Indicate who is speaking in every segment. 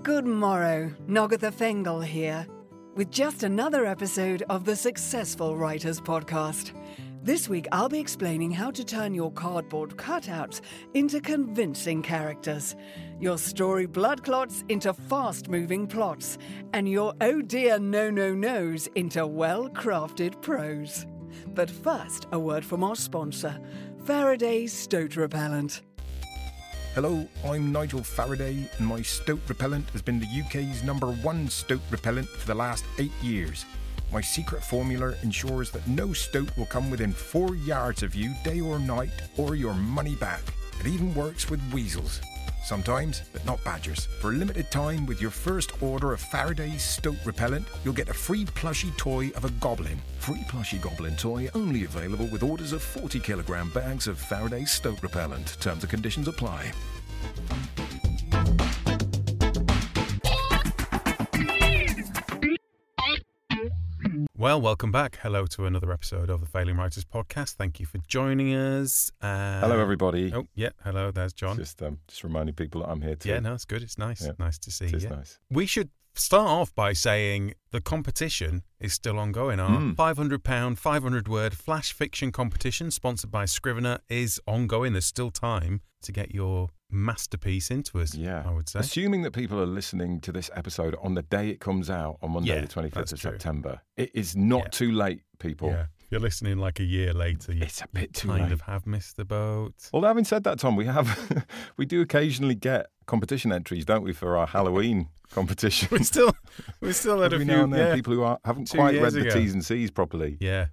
Speaker 1: Good morrow, Nogatha Fengal here, with just another episode of the Successful Writers Podcast. This week I'll be explaining how to turn your cardboard cutouts into convincing characters, your story blood clots into fast-moving plots, and your oh dear no-no-nos into well-crafted prose. But first, a word from our sponsor, Faraday's Stoat Repellent.
Speaker 2: Hello, I'm Nigel Faraday, and my Stoat Repellent has been the UK's #1 Stoat Repellent for the last 8 years. My secret formula ensures that no stoat will come within 4 yards of you day or night, or your money back. It even works with weasels. Sometimes, but not badgers. For a limited time, with your first order of Faraday's Stoat Repellent, you'll get a free plushie toy of a goblin. Free plushie goblin toy only available with orders of 40-kilogram bags of Faraday's Stoat Repellent. Terms and conditions apply.
Speaker 3: Well, welcome back. Hello to another episode of the Failing Writers Podcast. Thank you for joining us.
Speaker 2: Hello, everybody.
Speaker 3: Oh, yeah. Hello, there's John.
Speaker 2: Just reminding people that I'm here too.
Speaker 3: Yeah, no, it's good. It's nice.
Speaker 2: Yeah.
Speaker 3: Nice to see you.
Speaker 2: It is nice.
Speaker 3: We should start off by saying the competition is still ongoing. Our £500, 500-word flash fiction competition sponsored by Scrivener is ongoing. There's still time to get your masterpiece into us, I would say.
Speaker 2: Assuming that people are listening to this episode on the day it comes out, on Monday the 25th of September. It is not too late, people.
Speaker 3: Yeah. If you're listening like a year later,
Speaker 2: it's a bit too
Speaker 3: kind
Speaker 2: late.
Speaker 3: of have missed the boat.
Speaker 2: Although having said that, Tom, we do occasionally get competition entries, don't we, for our Halloween competition?
Speaker 3: we still had a
Speaker 2: Every
Speaker 3: few
Speaker 2: now and then, people who haven't quite read the T's and C's properly.
Speaker 3: Yeah.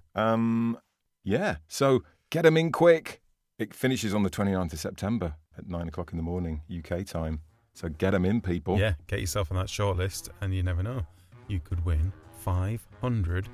Speaker 2: So get them in quick. It finishes on the 29th of September at 9 o'clock in the morning, UK time. So get them in, people.
Speaker 3: Yeah, get yourself on that shortlist, and you never know. You could win £500.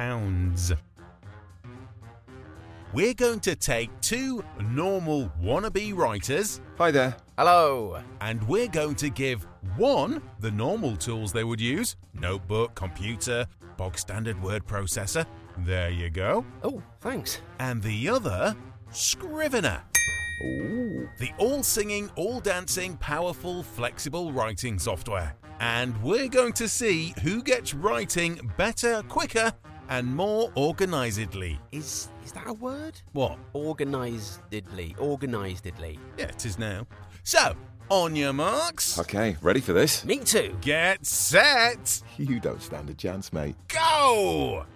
Speaker 3: We're going to take 2 normal wannabe writers.
Speaker 2: Hi there.
Speaker 4: Hello.
Speaker 3: And we're going to give one the normal tools they would use: notebook, computer, bog standard word processor. There you go.
Speaker 4: Oh, thanks.
Speaker 3: And the other, Scrivener.
Speaker 2: Ooh.
Speaker 3: The all-singing, all-dancing, powerful, flexible writing software. And we're going to see who gets writing better, quicker, and more organizedly.
Speaker 4: Is that a word?
Speaker 3: What?
Speaker 4: Organizedly.
Speaker 3: Yeah, it is now. So, on your marks.
Speaker 2: Okay, ready for this?
Speaker 4: Me too.
Speaker 3: Get set.
Speaker 2: You don't stand a chance, mate.
Speaker 3: Go!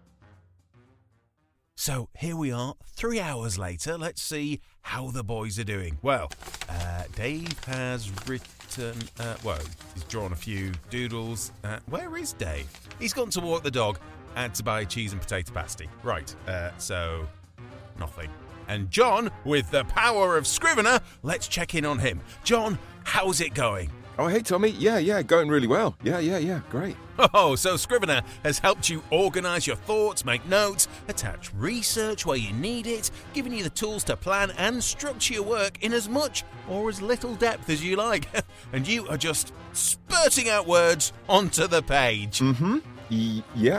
Speaker 3: So, here we are, 3 hours later. Let's see how the boys are doing. Well, Dave has written... he's drawn a few doodles. Where is Dave? He's gone to walk the dog and to buy cheese and potato pasty. Right, so nothing. And John, with the power of Scrivener, let's check in on him. John, how's it going?
Speaker 2: Oh, hey, Tommy. Yeah, going really well. Yeah, great.
Speaker 3: Oh, so Scrivener has helped you organise your thoughts, make notes, attach research where you need it, giving you the tools to plan and structure your work in as much or as little depth as you like. And you are just spurting out words onto the page.
Speaker 2: Mm-hmm. Yeah.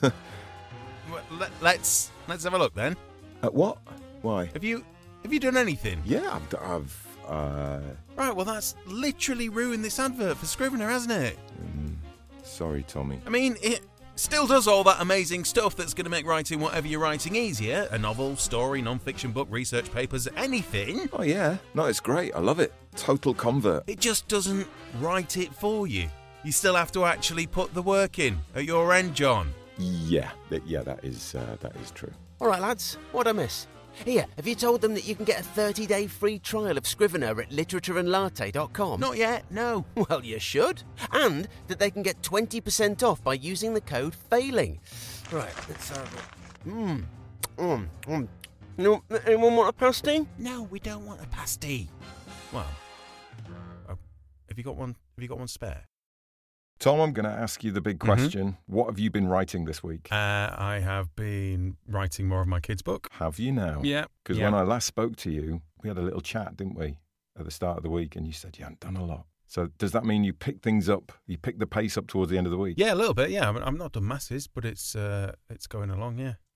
Speaker 3: Let's have a look then.
Speaker 2: What? Why?
Speaker 3: Have you done anything?
Speaker 2: Yeah, I've
Speaker 3: Right, well that's literally ruined this advert for Scrivener, hasn't it?
Speaker 2: Sorry, Tommy.
Speaker 3: I mean, it still does all that amazing stuff that's going to make writing whatever you're writing easier. A novel, story, non-fiction book, research papers, anything.
Speaker 2: Oh, yeah. No, it's great. I love it. Total convert.
Speaker 3: It just doesn't write it for you. You still have to actually put the work in at your end, John.
Speaker 2: Yeah, that is true.
Speaker 4: All right, lads. What'd I miss? Here, have you told them that you can get a 30-day free trial of Scrivener at literatureandlatte.com?
Speaker 3: Not yet, no.
Speaker 4: Well, you should. And that they can get 20% off by using the code FAILING. Right, let's have it. No, anyone want a pasty?
Speaker 3: No, we don't want a pasty. Well, have you got one spare?
Speaker 2: Tom, I'm going to ask you the big question. What have you been writing this week?
Speaker 3: I have been writing more of my kids' book.
Speaker 2: Have you now?
Speaker 3: Yeah.
Speaker 2: Because when I last spoke to you, we had a little chat, didn't we, at the start of the week, and you said you hadn't done a lot. So does that mean you pick things up, you pick the pace up towards the end of the week?
Speaker 3: Yeah, a little bit, yeah. I'm not done masses, but it's going along, yeah.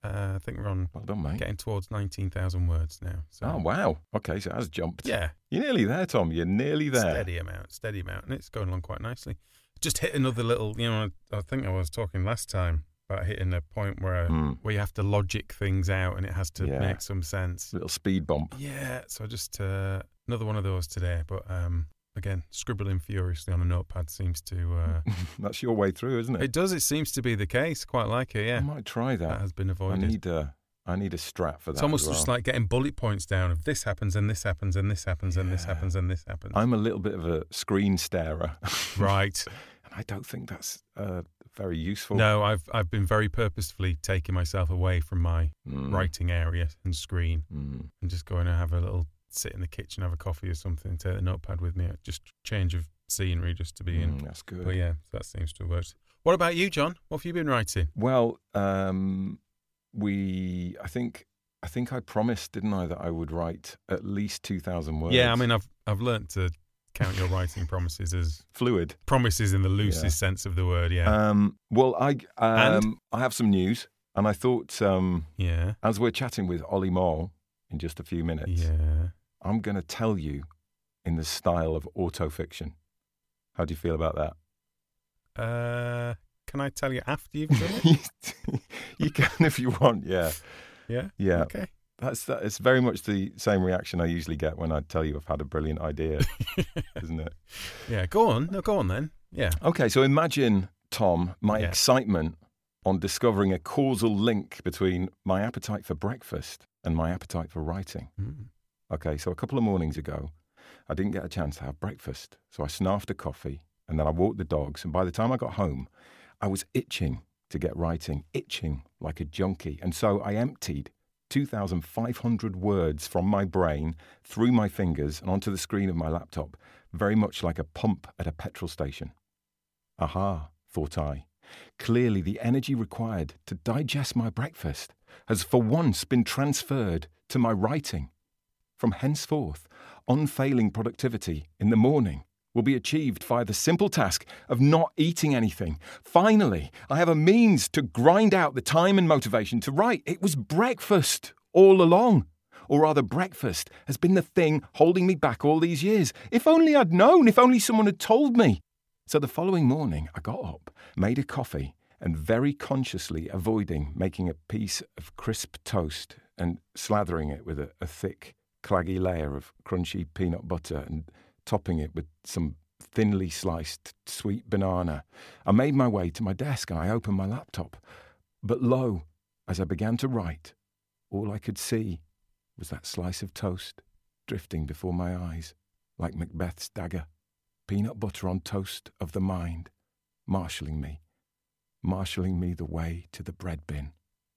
Speaker 3: I think we're on
Speaker 2: Well done, mate.
Speaker 3: getting towards 19,000 words now. So.
Speaker 2: Oh, wow. Okay, so it has jumped.
Speaker 3: Yeah.
Speaker 2: You're nearly there, Tom. You're nearly there.
Speaker 3: Steady amount. And it's going along quite nicely. Just hit another little, I think I was talking last time about hitting a point where you have to logic things out and it has to make some sense.
Speaker 2: Little speed bump.
Speaker 3: Yeah, so just another one of those today. But again, scribbling furiously on a notepad seems to...
Speaker 2: That's your way through, isn't it?
Speaker 3: It does. It seems to be the case. Quite like it, yeah.
Speaker 2: I might try that.
Speaker 3: That has been avoided.
Speaker 2: I need a strat for that.
Speaker 3: It's almost
Speaker 2: as well.
Speaker 3: just like getting bullet points down of this happens and this happens and this happens and this happens and this happens.
Speaker 2: I'm a little bit of a screen starer.
Speaker 3: Right.
Speaker 2: And I don't think that's very useful.
Speaker 3: No, I've been very purposefully taking myself away from my writing area and screen and just going to have a little sit in the kitchen, have a coffee or something, take the notepad with me, just change of scenery just to be in.
Speaker 2: That's good.
Speaker 3: But yeah, that seems to have worked. What about you, John? What have you been writing?
Speaker 2: Well, I think I promised, didn't I, that I would write at least 2,000 words.
Speaker 3: Yeah, I mean, I've learnt to count your writing promises as
Speaker 2: fluid
Speaker 3: promises in the loosest sense of the word. Yeah.
Speaker 2: Well, I have some news, and I thought,
Speaker 3: yeah,
Speaker 2: as we're chatting with Ollie Moll in just a few minutes,
Speaker 3: yeah,
Speaker 2: I'm going to tell you in the style of autofiction. How do you feel about that?
Speaker 3: Can I tell you after you've done it?
Speaker 2: You can if you want. Yeah.
Speaker 3: Yeah.
Speaker 2: Yeah.
Speaker 3: Okay.
Speaker 2: It's very much the same reaction I usually get when I tell you I've had a brilliant idea, isn't it?
Speaker 3: Yeah. Go on. No, go on then. Yeah.
Speaker 2: Okay. So imagine, Tom, my excitement on discovering a causal link between my appetite for breakfast and my appetite for writing. Okay. So a couple of mornings ago, I didn't get a chance to have breakfast. So I snarfed a coffee and then I walked the dogs. And by the time I got home, I was itching to get writing, itching like a junkie. And so I emptied 2,500 words from my brain through my fingers and onto the screen of my laptop, very much like a pump at a petrol station. Aha, thought I. Clearly the energy required to digest my breakfast has for once been transferred to my writing. From henceforth, unfailing productivity in the morning will be achieved via the simple task of not eating anything. Finally, I have a means to grind out the time and motivation to write. It was breakfast all along. Or rather, breakfast has been the thing holding me back all these years. If only I'd known, if only someone had told me. So the following morning, I got up, made a coffee, and very consciously avoiding making a piece of crisp toast and slathering it with a thick, claggy layer of crunchy peanut butter and topping it with some thinly sliced sweet banana, I made my way to my desk and I opened my laptop. But lo, as I began to write, all I could see was that slice of toast drifting before my eyes like Macbeth's dagger, peanut butter on toast of the mind, marshalling me the way to the bread bin.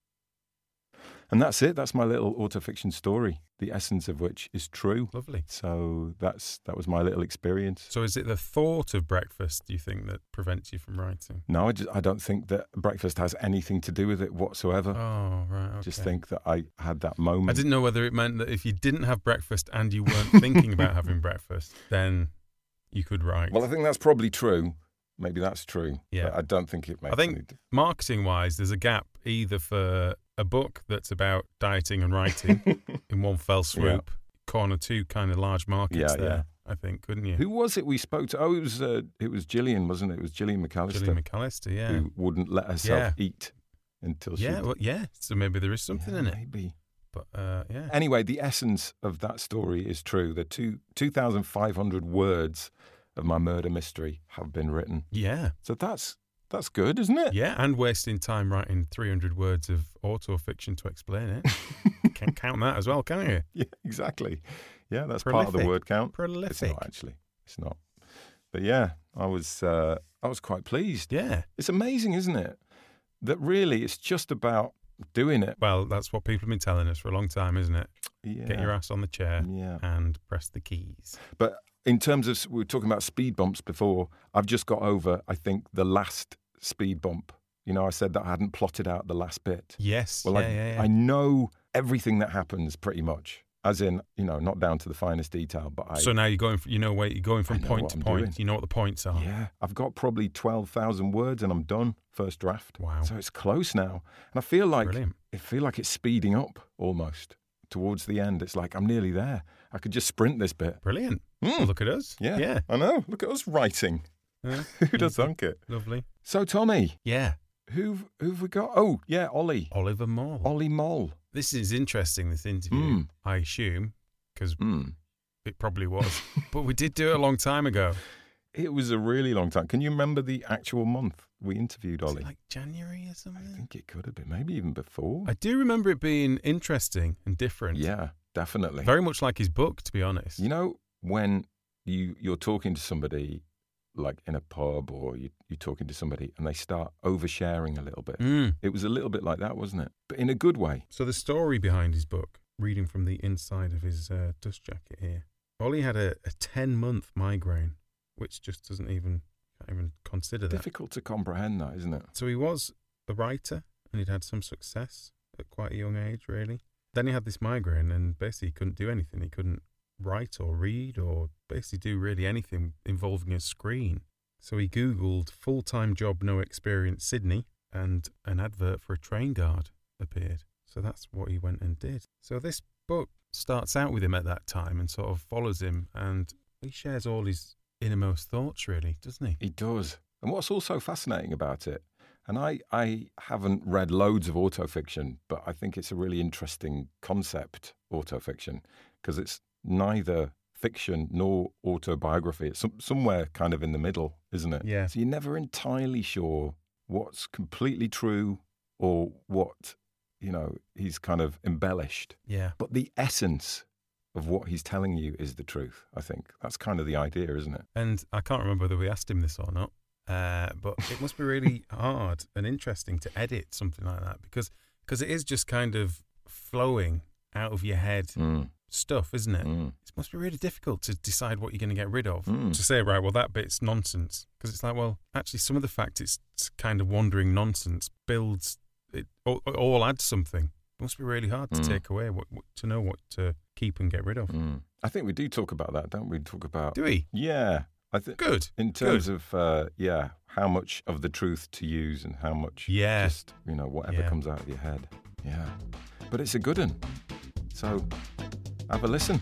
Speaker 2: And that's it. That's my little autofiction story, the essence of which is true.
Speaker 3: Lovely.
Speaker 2: So that was my little experience.
Speaker 3: So is it the thought of breakfast, do you think, that prevents you from writing?
Speaker 2: No, I don't think that breakfast has anything to do with it whatsoever.
Speaker 3: Oh, right. Okay.
Speaker 2: I just think that I had that moment.
Speaker 3: I didn't know whether it meant that if you didn't have breakfast and you weren't thinking about having breakfast, then you could write.
Speaker 2: Well, I think that's probably true. Maybe that's true.
Speaker 3: Yeah.
Speaker 2: But I don't think it makes any...
Speaker 3: marketing-wise, there's a gap either for a book that's about dieting and writing in one fell swoop, corner two kind of large markets there, I think, couldn't you?
Speaker 2: Who was it we spoke to? Oh, it was Gillian, wasn't it? It was Gillian McAllister.
Speaker 3: Gillian McAllister, yeah.
Speaker 2: Who wouldn't let herself eat until she...
Speaker 3: So maybe there is something in it.
Speaker 2: Maybe.
Speaker 3: But,
Speaker 2: Anyway, the essence of that story is true. The 2,500 words of my murder mystery have been written.
Speaker 3: Yeah.
Speaker 2: So that's good, isn't it?
Speaker 3: Yeah, and wasting time writing 300 words of autofiction to explain it. Can't count that as well, can you?
Speaker 2: Yeah, exactly. Yeah, that's
Speaker 3: Prolific.
Speaker 2: part of the word count.
Speaker 3: Prolific.
Speaker 2: It's not, actually. It's not. But yeah, I was quite pleased.
Speaker 3: Yeah.
Speaker 2: It's amazing, isn't it? That really it's just about doing it.
Speaker 3: Well, that's what people have been telling us for a long time, isn't it?
Speaker 2: Yeah.
Speaker 3: Get your ass on the chair and press the keys.
Speaker 2: But in terms of, we were talking about speed bumps before, I've just got over, I think, the last speed bump. You know, I said that I hadn't plotted out the last bit.
Speaker 3: Yes.
Speaker 2: Well, I know everything that happens pretty much. as in, not down to the finest detail, but
Speaker 3: So now you're going, you're going from point to point.
Speaker 2: Doing.
Speaker 3: You know what the points are.
Speaker 2: Yeah, I've got probably 12,000 words and I'm done. First draft.
Speaker 3: Wow.
Speaker 2: So it's close now, and I feel like
Speaker 3: Brilliant.
Speaker 2: it's speeding up almost towards the end. It's like I'm nearly there. I could just sprint this bit.
Speaker 3: Brilliant. Well, look at us.
Speaker 2: Yeah, I know. Look at us writing. Who'd have thunk it?
Speaker 3: Lovely.
Speaker 2: So Tommy,
Speaker 3: Yeah.
Speaker 2: who've we got? Oh yeah, Ollie.
Speaker 3: Oliver Moll.
Speaker 2: Ollie Moll.
Speaker 3: This is interesting, this interview, I assume, because it probably was. But we did do it a long time ago.
Speaker 2: It was a really long time. Can you remember the actual month we interviewed Ollie?
Speaker 3: Was it like January or something?
Speaker 2: I think it could have been. Maybe even before.
Speaker 3: I do remember it being interesting and different.
Speaker 2: Yeah, definitely.
Speaker 3: Very much like his book, to be honest.
Speaker 2: When you're talking to somebody, like in a pub, or you're talking to somebody and they start oversharing a little bit. It was a little bit like that, wasn't it? But in a good way.
Speaker 3: So the story behind his book, reading from the inside of his dust jacket here. Ollie had a 10-month migraine, which just can't even consider that.
Speaker 2: Difficult to comprehend that, isn't it?
Speaker 3: So he was a writer and he'd had some success at quite a young age, really. Then he had this migraine and basically he couldn't do anything. He couldn't write or read or basically do really anything involving a screen. So he Googled full-time job, no experience, Sydney, and an advert for a train guard appeared. So that's what he went and did. So this book starts out with him at that time and sort of follows him, and he shares all his innermost thoughts, really, doesn't he?
Speaker 2: He does. And what's also fascinating about it, and I haven't read loads of autofiction, but I think it's a really interesting concept, autofiction, because it's neither fiction nor autobiography. It's somewhere kind of in the middle, isn't it?
Speaker 3: Yeah.
Speaker 2: So you're never entirely sure what's completely true or what, he's kind of embellished.
Speaker 3: Yeah.
Speaker 2: But the essence of what he's telling you is the truth, I think. That's kind of the idea, isn't it?
Speaker 3: And I can't remember whether we asked him this or not, but it must be really hard and interesting to edit something like that because it is just kind of flowing out of your head stuff, isn't it? It must be really difficult to decide what you're going to get rid of. To say, right, well, that bit's nonsense. Because it's like, well, actually, some of the fact it's kind of wandering nonsense builds, it all adds something. It must be really hard to take away, to know what to keep and get rid of.
Speaker 2: I think we do talk about that, don't we? Talk about...
Speaker 3: Do we?
Speaker 2: Yeah. I think
Speaker 3: Good.
Speaker 2: In terms of, how much of the truth to use and how much just, whatever comes out of your head. Yeah. But it's a good one. So, have a listen.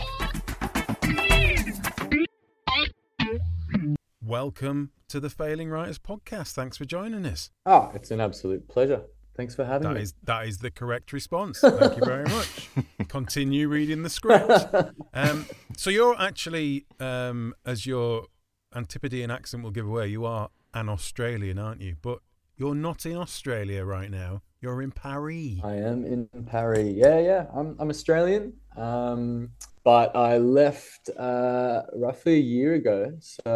Speaker 3: Welcome to the Failing Writers Podcast. Thanks for joining us.
Speaker 5: Oh, it's an absolute pleasure. Thanks for having me.
Speaker 3: That is the correct response. Thank you very much. Continue reading the script. So you're actually, as your Antipodean accent will give away, you are an Australian, aren't you? But you're not in Australia right now. You're in Paris.
Speaker 5: I am in Paris. Yeah. I'm Australian. But I left roughly a year ago.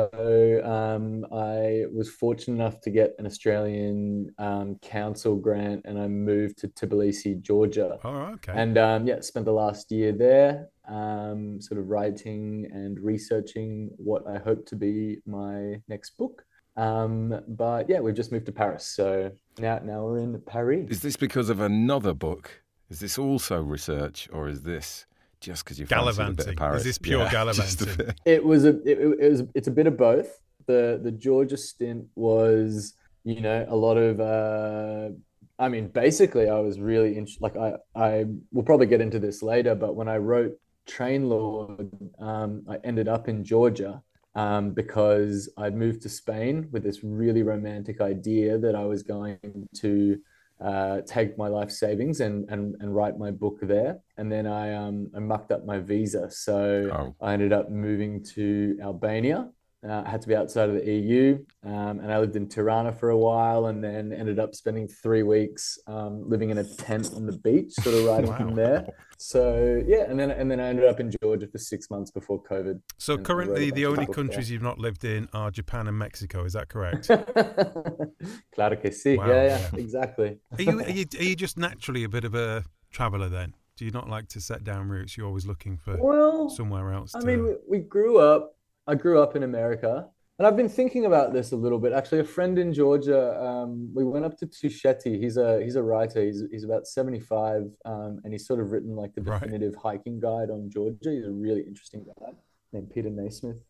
Speaker 5: So I was fortunate enough to get an Australian council grant, and I moved to Tbilisi, Georgia.
Speaker 3: Oh, okay.
Speaker 5: And spent the last year there, sort of writing and researching what I hope to be my next book. But yeah, we've just moved to Paris. So now we're in Paris.
Speaker 2: Is this because of another book? Is this also research, or is this just because you fancy a bit of Paris?
Speaker 3: Is this pure gallivanting?
Speaker 5: It's a bit of both. The Georgia stint was, a lot of. Basically, I was really I will probably get into this later, but when I wrote Train Lord, I ended up in Georgia. Because I'd moved to Spain with this really romantic idea that I was going to take my life savings and write my book there. And then I mucked up my visa. So I ended up moving to Albania. I had to be outside of the EU. And I lived in Tirana for a while, and then ended up spending 3 weeks living in a tent on the beach, sort of writing from there. So yeah, and then I ended up in Georgia for 6 months before COVID.
Speaker 3: So currently, the only countries you've not lived in are Japan and Mexico. Is that correct?
Speaker 5: Claro que sí. Wow, yeah, exactly.
Speaker 3: Are you just naturally a bit of a traveller then? Do you not like to set down roots? You're always looking for somewhere else.
Speaker 5: I mean, we grew up. I grew up in America, And I've been thinking about this a little bit. Actually, a friend in Georgia, we went up to Tusheti. He's a writer. He's about 75, and he's sort of written like the
Speaker 3: Right.
Speaker 5: definitive hiking guide on Georgia. He's a really interesting guy named Peter Naismith.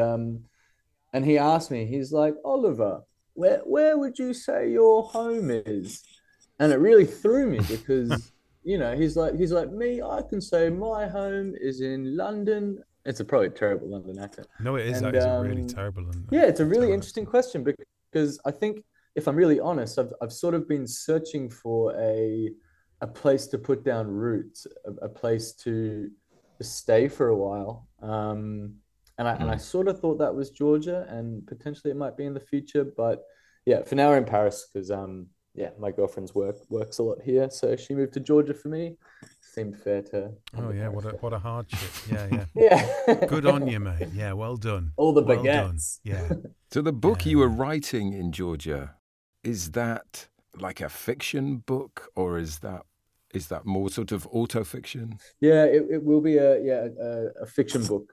Speaker 5: And he asked me, he's like, Oliver, where would you say your home is? And it really threw me because, he's like me, I can say my home is in London. It's a probably terrible London accent.
Speaker 3: No, it is.
Speaker 5: And
Speaker 3: That is a really terrible.
Speaker 5: yeah, it's a really
Speaker 3: terrible
Speaker 5: interesting
Speaker 3: accent.
Speaker 5: question because I think if I'm really honest, I've sort of been searching for a place to put down roots, a place to stay for a while. And I sort of thought that was Georgia, and potentially it might be in the future. But yeah, for now we're in Paris because yeah, my girlfriend's works a lot here, so she moved to Georgia for me. Seemed fair to.
Speaker 3: Oh yeah, what a hardship. Yeah.
Speaker 5: Yeah.
Speaker 3: Good on you, mate. Yeah, well done.
Speaker 5: All the
Speaker 3: Well done.
Speaker 5: baguettes.
Speaker 3: Yeah.
Speaker 2: So the book you were writing in Georgia, is that like a fiction book, or is that more sort of autofiction?
Speaker 5: Yeah, it will be a fiction book.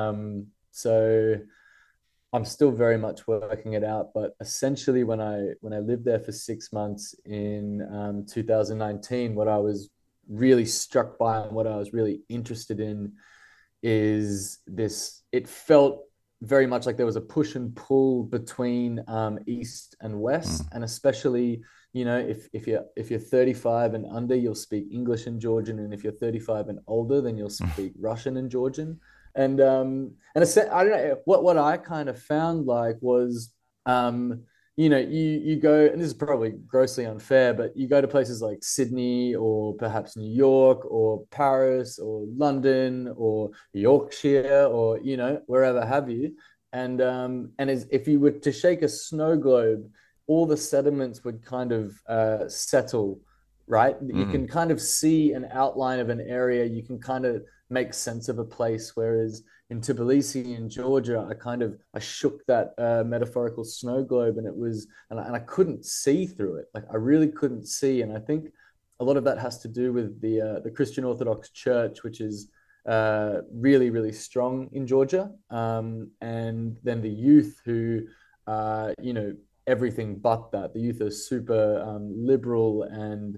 Speaker 5: So I'm still very much working it out, but essentially when I lived there for 6 months in 2019, what I was really struck by and what I was really interested in is this. It felt very much like there was a push and pull between East and West, and especially, if you're 35 and under, you'll speak English and Georgian, and if you're 35 and older, then you'll speak Russian and Georgian. And I don't know what I kind of found like was you go, and this is probably grossly unfair, but you go to places like Sydney or perhaps New York or Paris or London or Yorkshire or wherever have you, and if you were to shake a snow globe, all the sediments would kind of settle, right? You can kind of see an outline of an area. You can kind of make sense of a place. Whereas in Tbilisi in Georgia, I shook that metaphorical snow globe, and I couldn't see through it. Like I really couldn't see. And I think a lot of that has to do with the Christian Orthodox Church, which is really, really strong in Georgia. And then the youth who, everything but that. The youth are super liberal and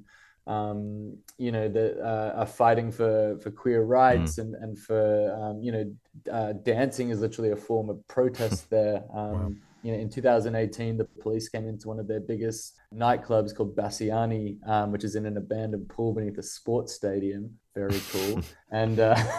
Speaker 5: are fighting for queer rights and for dancing is literally a form of protest there.
Speaker 3: Wow.
Speaker 5: In 2018, the police came into one of their biggest nightclubs called Bassiani, which is in an abandoned pool beneath a sports stadium. Very cool. And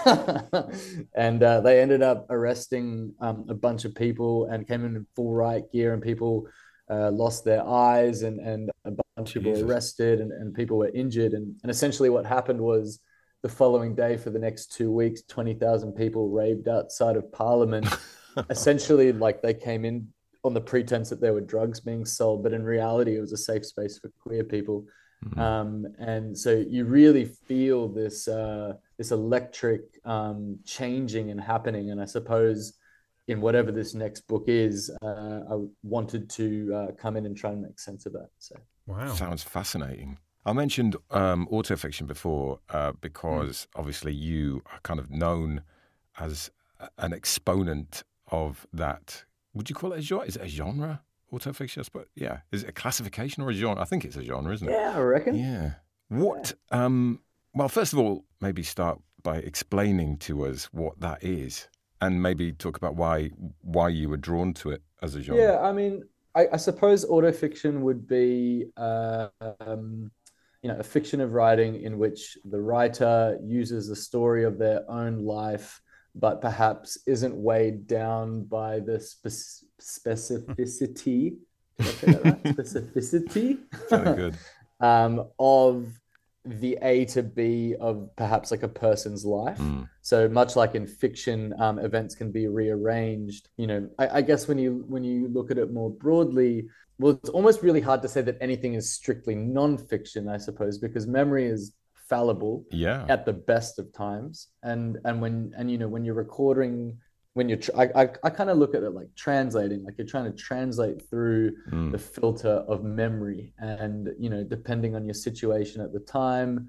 Speaker 5: they ended up arresting a bunch of people and came in full riot gear, and people lost their eyes, and a bunch of people were arrested, and people were injured. And essentially what happened was the following day, for the next 2 weeks, 20,000 people raved outside of Parliament. Essentially, like they came in on the pretense that there were drugs being sold, but in reality, it was a safe space for queer people. And so you really feel this electric changing and happening. And I suppose in whatever this next book is, I wanted to come in and try and make sense of that. So
Speaker 3: Wow.
Speaker 2: Sounds fascinating. I mentioned autofiction before because obviously you are kind of known as an exponent of that. Would you call it a genre? Is it a genre? Autofiction, I suppose. Yeah. Is it a classification or a genre? I think it's a genre, isn't it?
Speaker 5: yeah, I reckon.
Speaker 2: Yeah. What? Well, first of all, maybe start by explaining to us what that is, and maybe talk about why you were drawn to it as a genre.
Speaker 5: Yeah, I mean, I suppose autofiction would be a fiction of writing in which the writer uses the story of their own life, but perhaps isn't weighed down by the specificity. Did I say that right? Specificity.
Speaker 2: Very good.
Speaker 5: Of the A to B of perhaps like a person's life. So much like in fiction, events can be rearranged. I guess when you look at it more broadly, well, it's almost really hard to say that anything is strictly non-fiction, I suppose, because memory is fallible at the best of times. And when you're recording, I kind of look at it like translating, like you're trying to translate through the filter of memory, and depending on your situation at the time,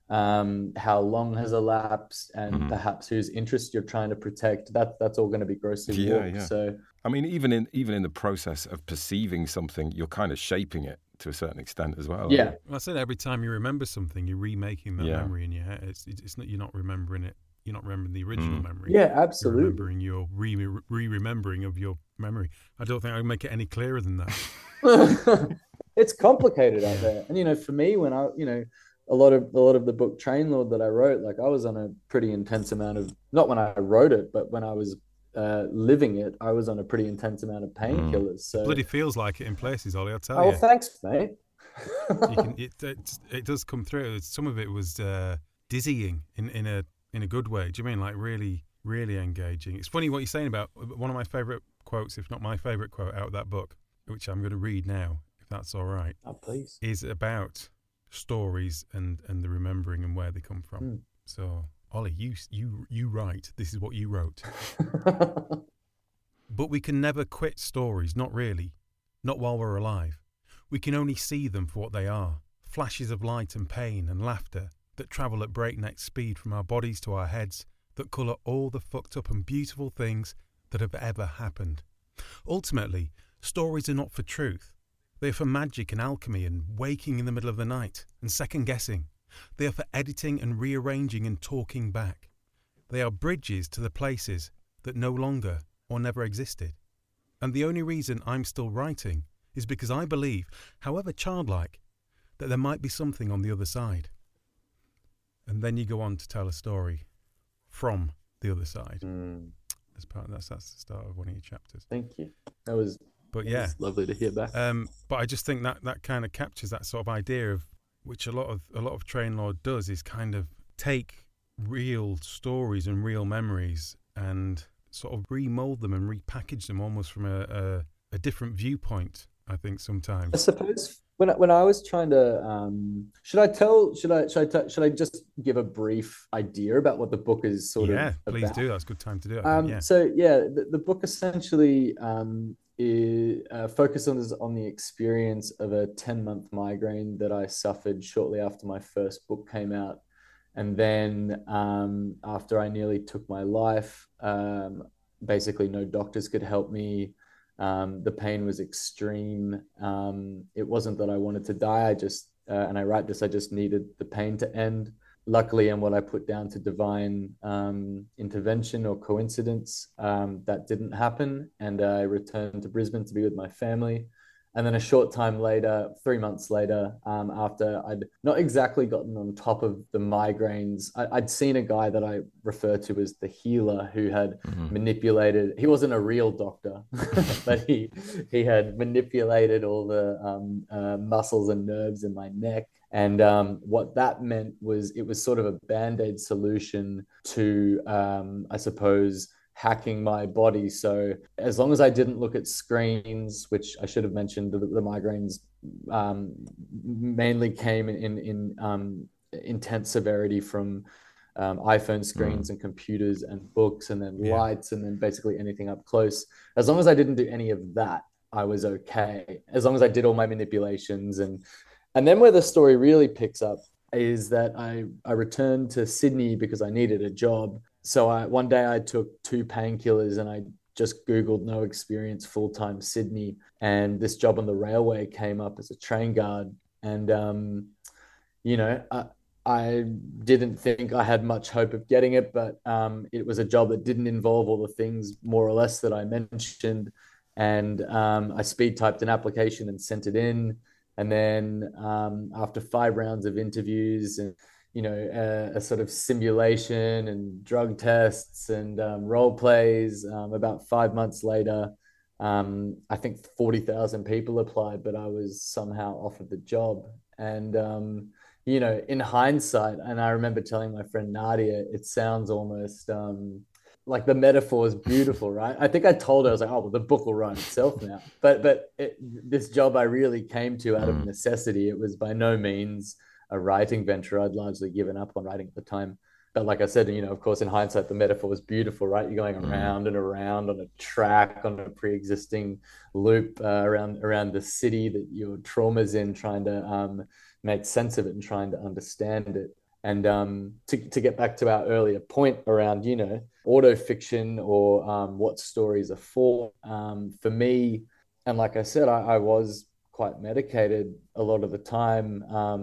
Speaker 5: how long has elapsed, and perhaps whose interest you're trying to protect. That's all going to be grossly warped.
Speaker 2: Yeah.
Speaker 5: So
Speaker 2: I mean, even in the process of perceiving something, you're kind of shaping it to a certain extent as well.
Speaker 5: yeah,
Speaker 3: I said every time you remember something, you're remaking that
Speaker 2: Yeah.
Speaker 3: memory in your head. It's not, you're not remembering it. You're not remembering the original memory.
Speaker 5: yeah,
Speaker 3: You're
Speaker 5: absolutely.
Speaker 3: remembering your re-remembering of your memory. I don't think I can make it any clearer than that.
Speaker 5: It's complicated out there. And for me, when I a lot of the book Train Lord that I wrote, like I was on a pretty intense amount of, not when I wrote it, but when I was living it, I was on a pretty intense amount of painkillers. So
Speaker 3: Bloody feels like it in places, Ollie, I'll tell
Speaker 5: oh,
Speaker 3: you.
Speaker 5: well, thanks, mate.
Speaker 3: It does come through. Some of it was dizzying in a good way. Do you mean like really, really engaging? It's funny what you're saying about one of my favourite quotes, if not my favourite quote out of that book, which I'm going to read now, if that's all right.
Speaker 5: Oh, please.
Speaker 3: Is about stories and the remembering and where they come from. So, Ollie, you write. This is what you wrote. But we can never quit stories, not really. Not while we're alive. We can only see them for what they are. Flashes of light and pain and laughter that travel at breakneck speed from our bodies to our heads, that colour all the fucked up and beautiful things that have ever happened. Ultimately, stories are not for truth. They are for magic and alchemy and waking in the middle of the night and second-guessing. They are for editing and rearranging and talking back. They are bridges to the places that no longer or never existed. And the only reason I'm still writing is because I believe, however childlike, that there might be something on the other side. And then you go on to tell a story from the other side. As part of that's the start of one of your chapters.
Speaker 5: Thank you. That was lovely to hear back.
Speaker 3: But I just think that kind of captures that sort of idea of which a lot of Train Lord does, is kind of take real stories and real memories and sort of remold them and repackage them almost from a different viewpoint. I think sometimes.
Speaker 5: I suppose when I was trying to, should I just give a brief idea about what the book is sort of about?
Speaker 3: Yeah, please do. That's a good time to do it.
Speaker 5: So the book essentially focuses on the experience of a 10-month migraine that I suffered shortly after my first book came out. And then after I nearly took my life, basically no doctors could help me. The pain was extreme. It wasn't that I wanted to die. And I write this, I just needed the pain to end. Luckily, and what I put down to divine intervention or coincidence, that didn't happen. And I returned to Brisbane to be with my family. And then a short time later, 3 months later, after I'd not exactly gotten on top of the migraines, I'd seen a guy that I refer to as the healer who had manipulated. He wasn't a real doctor, but he had manipulated all the muscles and nerves in my neck. And what that meant was it was sort of a Band-Aid solution to, I suppose, hacking my body. So as long as I didn't look at screens, which I should have mentioned, the migraines mainly came in intense severity from iPhone screens and computers and books and then lights and then basically anything up close. As long as I didn't do any of that, I was okay. As long as I did all my manipulations. And then where the story really picks up is that I returned to Sydney because I needed a job. So one day I took 2 painkillers and I just Googled no experience full-time Sydney, and this job on the railway came up as a train guard. And, I didn't think I had much hope of getting it, but it was a job that didn't involve all the things more or less that I mentioned. And I speed typed an application and sent it in. And then after 5 rounds of interviews and a sort of simulation and drug tests and role plays. About 5 months later, I think 40,000 people applied, but I was somehow offered the job. And, in hindsight, and I remember telling my friend Nadia, it sounds almost like the metaphor is beautiful, right? I think I told her, I was like, oh, well, the book will write itself now. But this job I really came to out of necessity. It was by no means a writing venture. I'd largely given up on writing at the time. But like I said, of course, in hindsight, the metaphor was beautiful, right? You're going around and around on a track, on a pre-existing loop around the city that your trauma's in, trying to make sense of it and trying to understand it. And to get back to our earlier point around, auto fiction or what stories are for me, and like I said, I was quite medicated a lot of the time,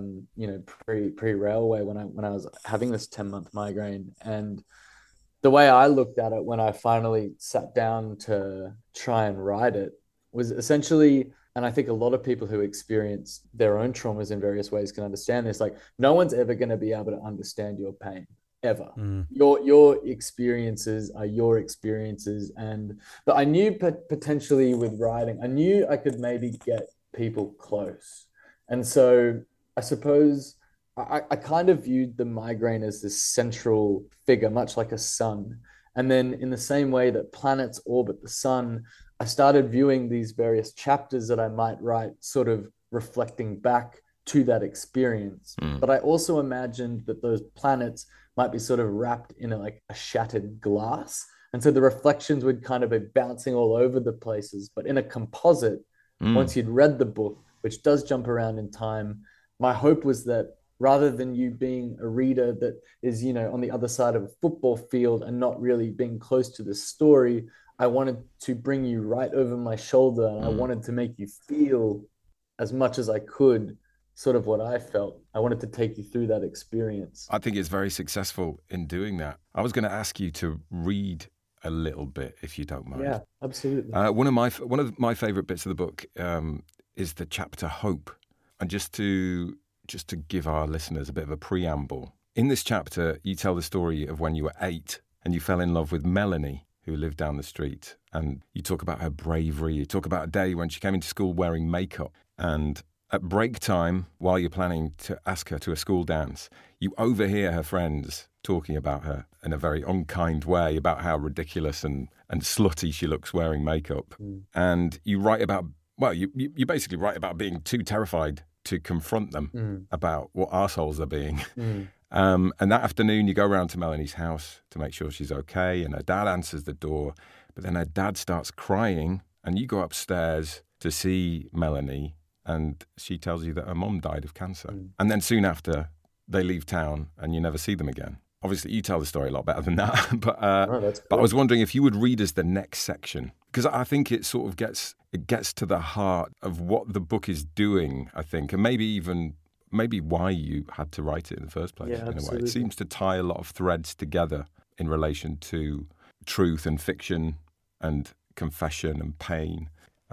Speaker 5: pre railway when I was having this 10-month migraine. And the way I looked at it when I finally sat down to try and write it was essentially, and I think a lot of people who experience their own traumas in various ways can understand this, like no one's ever going to be able to understand your pain ever. Your experiences are your experiences. But I knew potentially with writing, I knew I could maybe get people close. And so I suppose I kind of viewed the migraine as this central figure, much like a sun. And then in the same way that planets orbit the sun, I started viewing these various chapters that I might write sort of reflecting back to that experience. But I also imagined that those planets might be sort of wrapped in like a shattered glass. And so the reflections would kind of be bouncing all over the places. But in a composite, once you'd read the book, which does jump around in time, my hope was that rather than you being a reader that is, on the other side of a football field and not really being close to the story, I wanted to bring you right over my shoulder, and I wanted to make you feel as much as I could sort of what I felt. I wanted to take you through that experience.
Speaker 2: I think it's very successful in doing that. I was going to ask you to read a little bit, if you don't mind.
Speaker 5: Yeah, absolutely.
Speaker 2: One of my favorite bits of the book is the chapter Hope. And just to give our listeners a bit of a preamble, in this chapter, you tell the story of when you were 8 and you fell in love with Melanie, who lived down the street. And you talk about her bravery. You talk about a day when she came into school wearing makeup. And at break time, while you're planning to ask her to a school dance, you overhear her friends talking about her in a very unkind way, about how ridiculous and slutty she looks wearing makeup. And you write about, you basically write about being too terrified to confront them about what arseholes they're being. And that afternoon, you go around to Melanie's house to make sure she's okay, and her dad answers the door, but then her dad starts crying, and you go upstairs to see Melanie, and she tells you that her mum died of cancer. And then soon after, they leave town, and you never see them again. Obviously, you tell the story a lot better than that, but I was wondering if you would read us the next section, because I think it sort of gets to the heart of what the book is doing, I think, and maybe why you had to write it in the first place.
Speaker 5: Yeah,
Speaker 2: in
Speaker 5: absolutely.
Speaker 2: a way, it seems to tie a lot of threads together in relation to truth and fiction and confession and pain.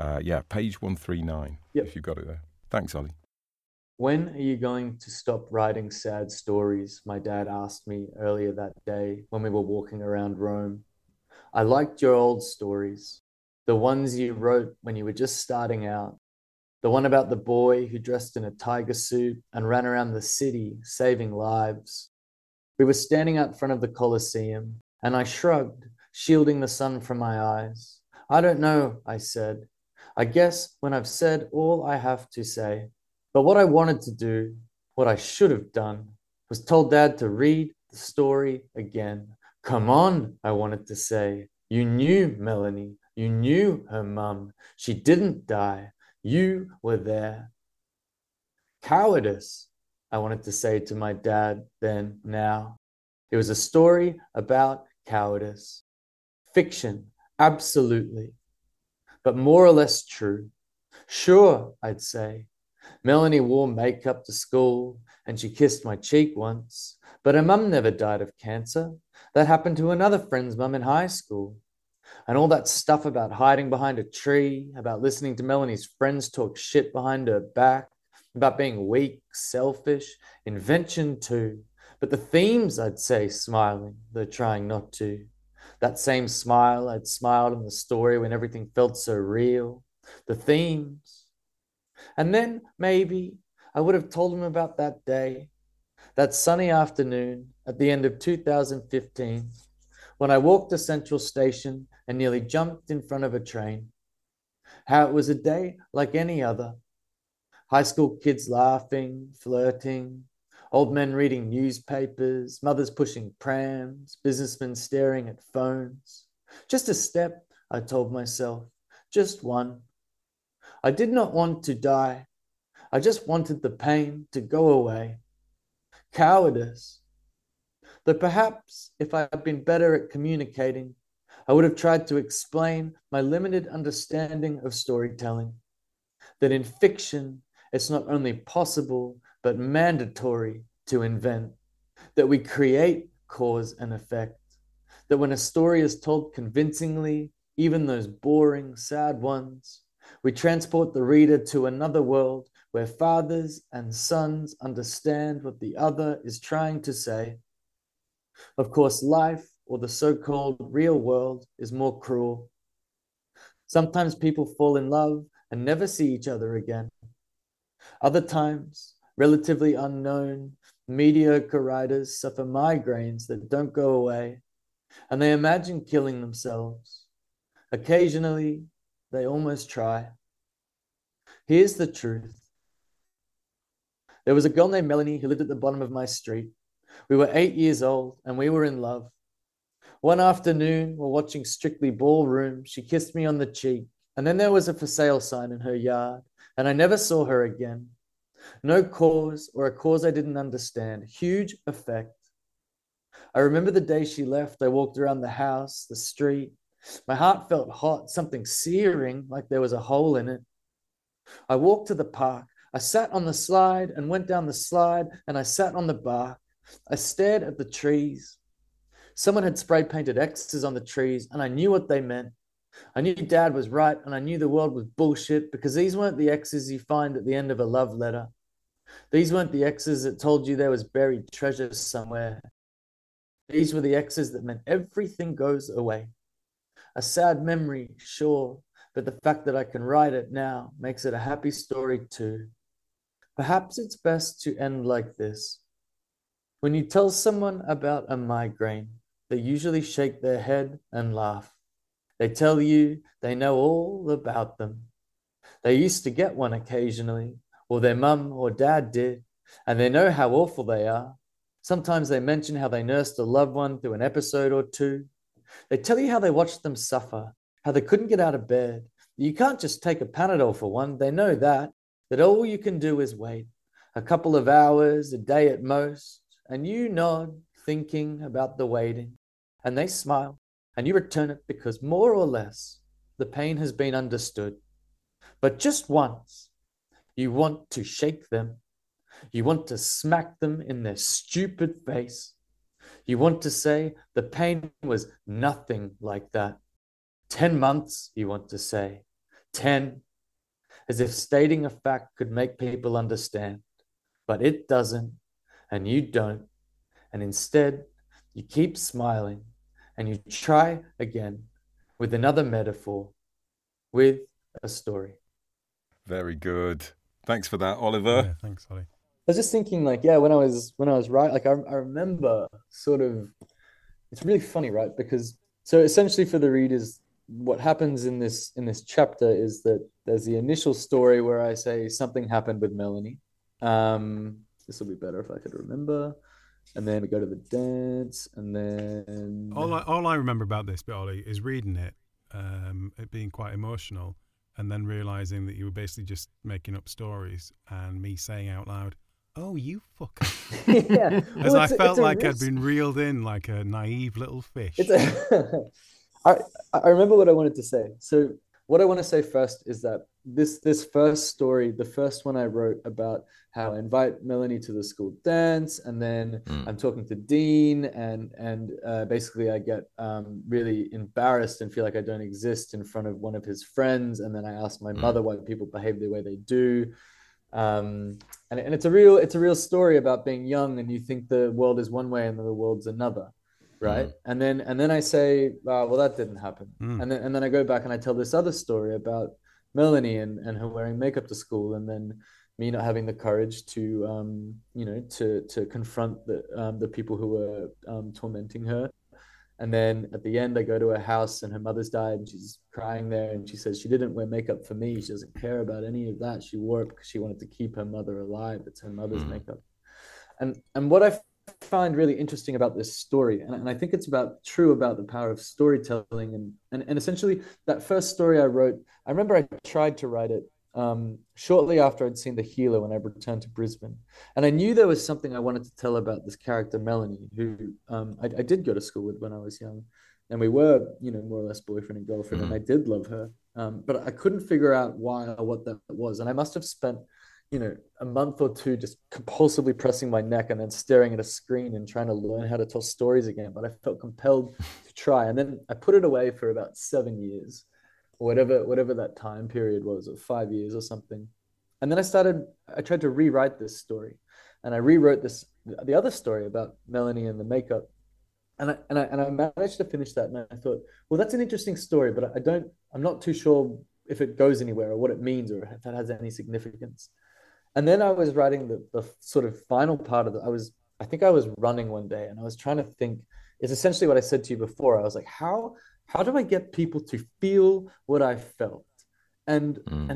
Speaker 2: Page 139.
Speaker 5: Yep.
Speaker 2: If you've got it there. Thanks, Ollie.
Speaker 5: When are you going to stop writing sad stories? My dad asked me earlier that day when we were walking around Rome. I liked your old stories, the ones you wrote when you were just starting out. The one about the boy who dressed in a tiger suit and ran around the city saving lives. We were standing out front of the Colosseum, and I shrugged, shielding the sun from my eyes. I don't know, I said. I guess when I've said all I have to say. But what I wanted to do, what I should have done, was told Dad to read the story again. Come on, I wanted to say. You knew Melanie. You knew her mum. She didn't die. You were there. Cowardice, I wanted to say to my dad then, now. It was a story about cowardice. Fiction, absolutely. But more or less true. Sure, I'd say. Melanie wore makeup to school and she kissed my cheek once, but her mum never died of cancer. That happened to another friend's mum in high school. And all that stuff about hiding behind a tree, about listening to Melanie's friends talk shit behind her back, about being weak, selfish, invention too. But the themes, I'd say, smiling, though trying not to. That same smile I'd smiled in the story when everything felt so real. The themes. And then, maybe, I would have told him about that day, that sunny afternoon at the end of 2015, when I walked to Central Station and nearly jumped in front of a train. How it was a day like any other. High school kids laughing, flirting, old men reading newspapers, mothers pushing prams, businessmen staring at phones. Just a step, I told myself, just one. I did not want to die. I just wanted the pain to go away. cowardice. Though perhaps if I had been better at communicating, I would have tried to explain my limited understanding of storytelling. That in fiction, it's not only possible, but mandatory to invent. That we create cause and effect. That when a story is told convincingly, even those boring, sad ones, we transport the reader to another world where fathers and sons understand what the other is trying to say. Of course, life, or the so-called real world, is more cruel. Sometimes people fall in love and never see each other again. Other times, relatively unknown, mediocre writers suffer migraines that don't go away, and they imagine killing themselves. Occasionally, they almost try. Here's the truth. There was a girl named Melanie who lived at the bottom of my street. We were 8 years old and we were in love. One afternoon, while watching Strictly Ballroom, she kissed me on the cheek, and then there was a for sale sign in her yard, and I never saw her again. No cause, or a cause I didn't understand. Huge effect. I remember the day she left. I walked around the house, the street. My heart felt hot, something searing, like there was a hole in it. I walked to the park. I sat on the slide and went down the slide, and I sat on the bark. I stared at the trees. Someone had spray painted X's on the trees, and I knew what they meant. I knew Dad was right, and I knew the world was bullshit, because these weren't the X's you find at the end of a love letter. These weren't the X's that told you there was buried treasure somewhere. These were the X's that meant everything goes away. A sad memory, sure, but the fact that I can write it now makes it a happy story too. Perhaps it's best to end like this. When you tell someone about a migraine, they usually shake their head and laugh. They tell you they know all about them. They used to get one occasionally, or their mum or dad did, and they know how awful they are. Sometimes they mention how they nursed a loved one through an episode or two. They tell you how they watched them suffer, how they couldn't get out of bed. You can't just take a Panadol for one. They know that all you can do is wait. A couple of hours, a day at most, and you nod, thinking about the waiting. And they smile, and you return it because more or less the pain has been understood. But just once, you want to shake them. You want to smack them in their stupid face. You want to say the pain was nothing like that. 10 months, you want to say. 10, as if stating a fact could make people understand. But it doesn't, and you don't. And instead, you keep smiling, and you try again with another metaphor, with a story.
Speaker 2: Very good. Thanks for that, Oliver.
Speaker 3: Yeah, thanks, Ollie.
Speaker 5: I was just thinking, like, yeah, when I was right, like I remember sort of, it's really funny, right? Because so essentially for the readers, what happens in this chapter is that there's the initial story where I say something happened with Melanie. This will be better if I could remember. And then we go to the dance, and then
Speaker 3: all I remember about this bit, Ollie, is reading it, it being quite emotional, and then realizing that you were basically just making up stories, and me saying out loud, "Oh, you fucker!"
Speaker 5: Yeah,
Speaker 3: as I felt like I'd been reeled in like a naive little fish.
Speaker 5: I remember what I wanted to say. So what I want to say first is that this first story, the first one I wrote about how I invite Melanie to the school dance, and then I'm talking to Dean, and basically I get really embarrassed and feel like I don't exist in front of one of his friends, and then I ask my mother why people behave the way they do, and it's a real story about being young and you think the world is one way and the world's another. Right. And then I say, well, that didn't happen. And then I go back and I tell this other story about Melanie and her wearing makeup to school, and then me not having the courage to, to confront the people who were tormenting her. And then at the end, I go to her house and her mother's died and she's crying there. And she says she didn't wear makeup for me. She doesn't care about any of that. She wore it because she wanted to keep her mother alive. It's her mother's makeup. And what I find really interesting about this story, and I think it's true about the power of storytelling, and essentially that first story I wrote, I remember I tried to write it shortly after I'd seen The Healer when I returned to Brisbane. And I knew there was something I wanted to tell about this character, Melanie, who I did go to school with when I was young. And we were, more or less boyfriend and girlfriend, and I did love her. But I couldn't figure out why or what that was. And I must have spent, a month or two just compulsively pressing my neck and then staring at a screen and trying to learn how to tell stories again. But I felt compelled to try. And then I put it away for about 7 years, or whatever that time period was, or 5 years or something. And then I tried to rewrite this story. And I rewrote the other story about Melanie and the makeup. And I managed to finish that. And I thought, well, that's an interesting story, but I'm not too sure if it goes anywhere or what it means or if that has any significance. And then I was writing the sort of final part of it. I think I was running one day and I was trying to think, it's essentially what I said to you before. I was like, how do I get people to feel what I felt? And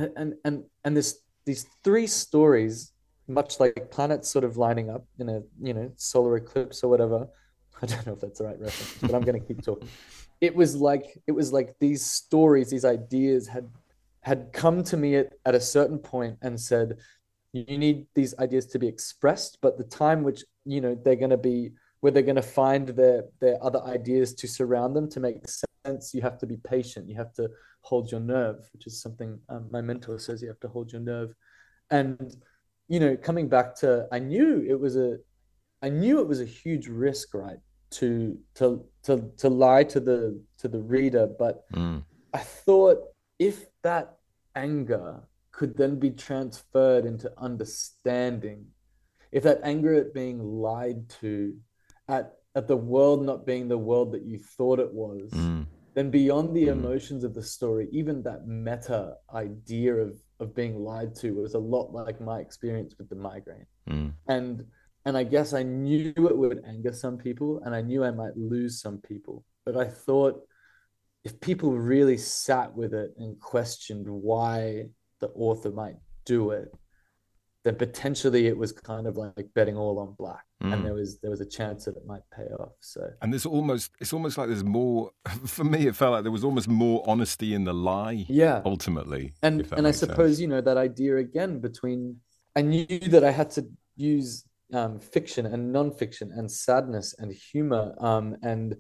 Speaker 5: these three stories, much like planets sort of lining up in a solar eclipse or whatever. I don't know if that's the right reference, but I'm going to keep talking. It was like these stories, these ideas had come to me at a certain point and said, you need these ideas to be expressed, but the time which, they're going to be, where they're going to find their other ideas to surround them to make sense, you have to be patient. You have to hold your nerve, which is something my mentor says, you have to hold your nerve. And, coming back to, I knew it was a huge risk, right? To lie to the reader. But I thought if that anger could then be transferred into understanding, if that anger at being lied to, at the world not being the world that you thought it was, then beyond the emotions of the story, even that meta idea of being lied to was a lot like my experience with the migraine. And I guess I knew it would anger some people and I knew I might lose some people. But I thought if people really sat with it and questioned why the author might do it, then potentially it was kind of like betting all on black. And there was a chance that it might pay off. So,
Speaker 2: and it's almost like there's more, for me it felt like there was almost more honesty in the lie, ultimately.
Speaker 5: And I suppose, that idea again between, I knew that I had to use fiction and nonfiction and sadness and humor and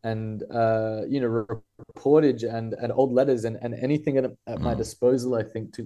Speaker 5: reportage and old letters and anything at my disposal, I think,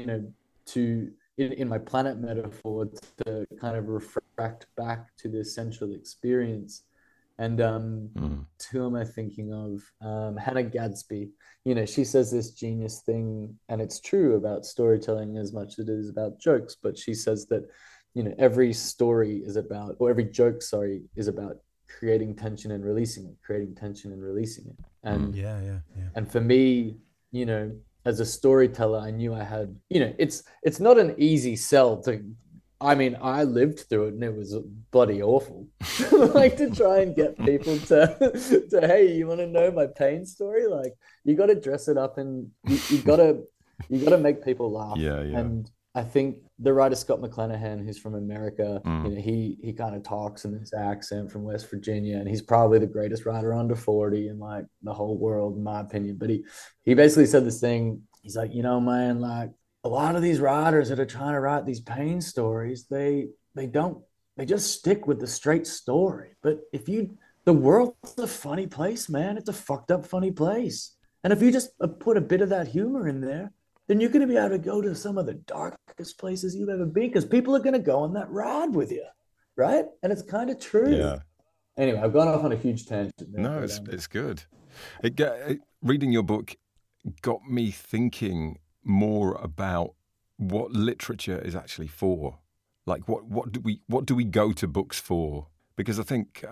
Speaker 5: to in my planet metaphor, to kind of refract back to the essential experience. And who am I thinking of? Hannah Gadsby. She says this genius thing, and it's true about storytelling as much as it is about jokes, but she says that every story is about, or every joke, is about creating tension and releasing it, And and for me, as a storyteller, I knew I had, it's not an easy sell to, I lived through it and it was bloody awful. Like to try and get people to hey, you want to know my pain story? Like you got to dress it up and you got to make people laugh. And I think the writer Scott McClanahan, who's from America, he kind of talks in this accent from West Virginia, and he's probably the greatest writer under 40 in like the whole world, in my opinion. But he basically said this thing. He's like, man, like a lot of these writers that are trying to write these pain stories, they just stick with the straight story. But the world's a funny place, man. It's a fucked up funny place. And if you just put a bit of that humor in there, then you're going to be able to go to some of the darkest places you've ever been, because people are going to go on that ride with you, right? And it's kind of true.
Speaker 2: Yeah.
Speaker 5: Anyway, I've gone off on a huge tangent there.
Speaker 2: No, it's good. Reading your book got me thinking more about what literature is actually for. Like, what do we go to books for? Because I think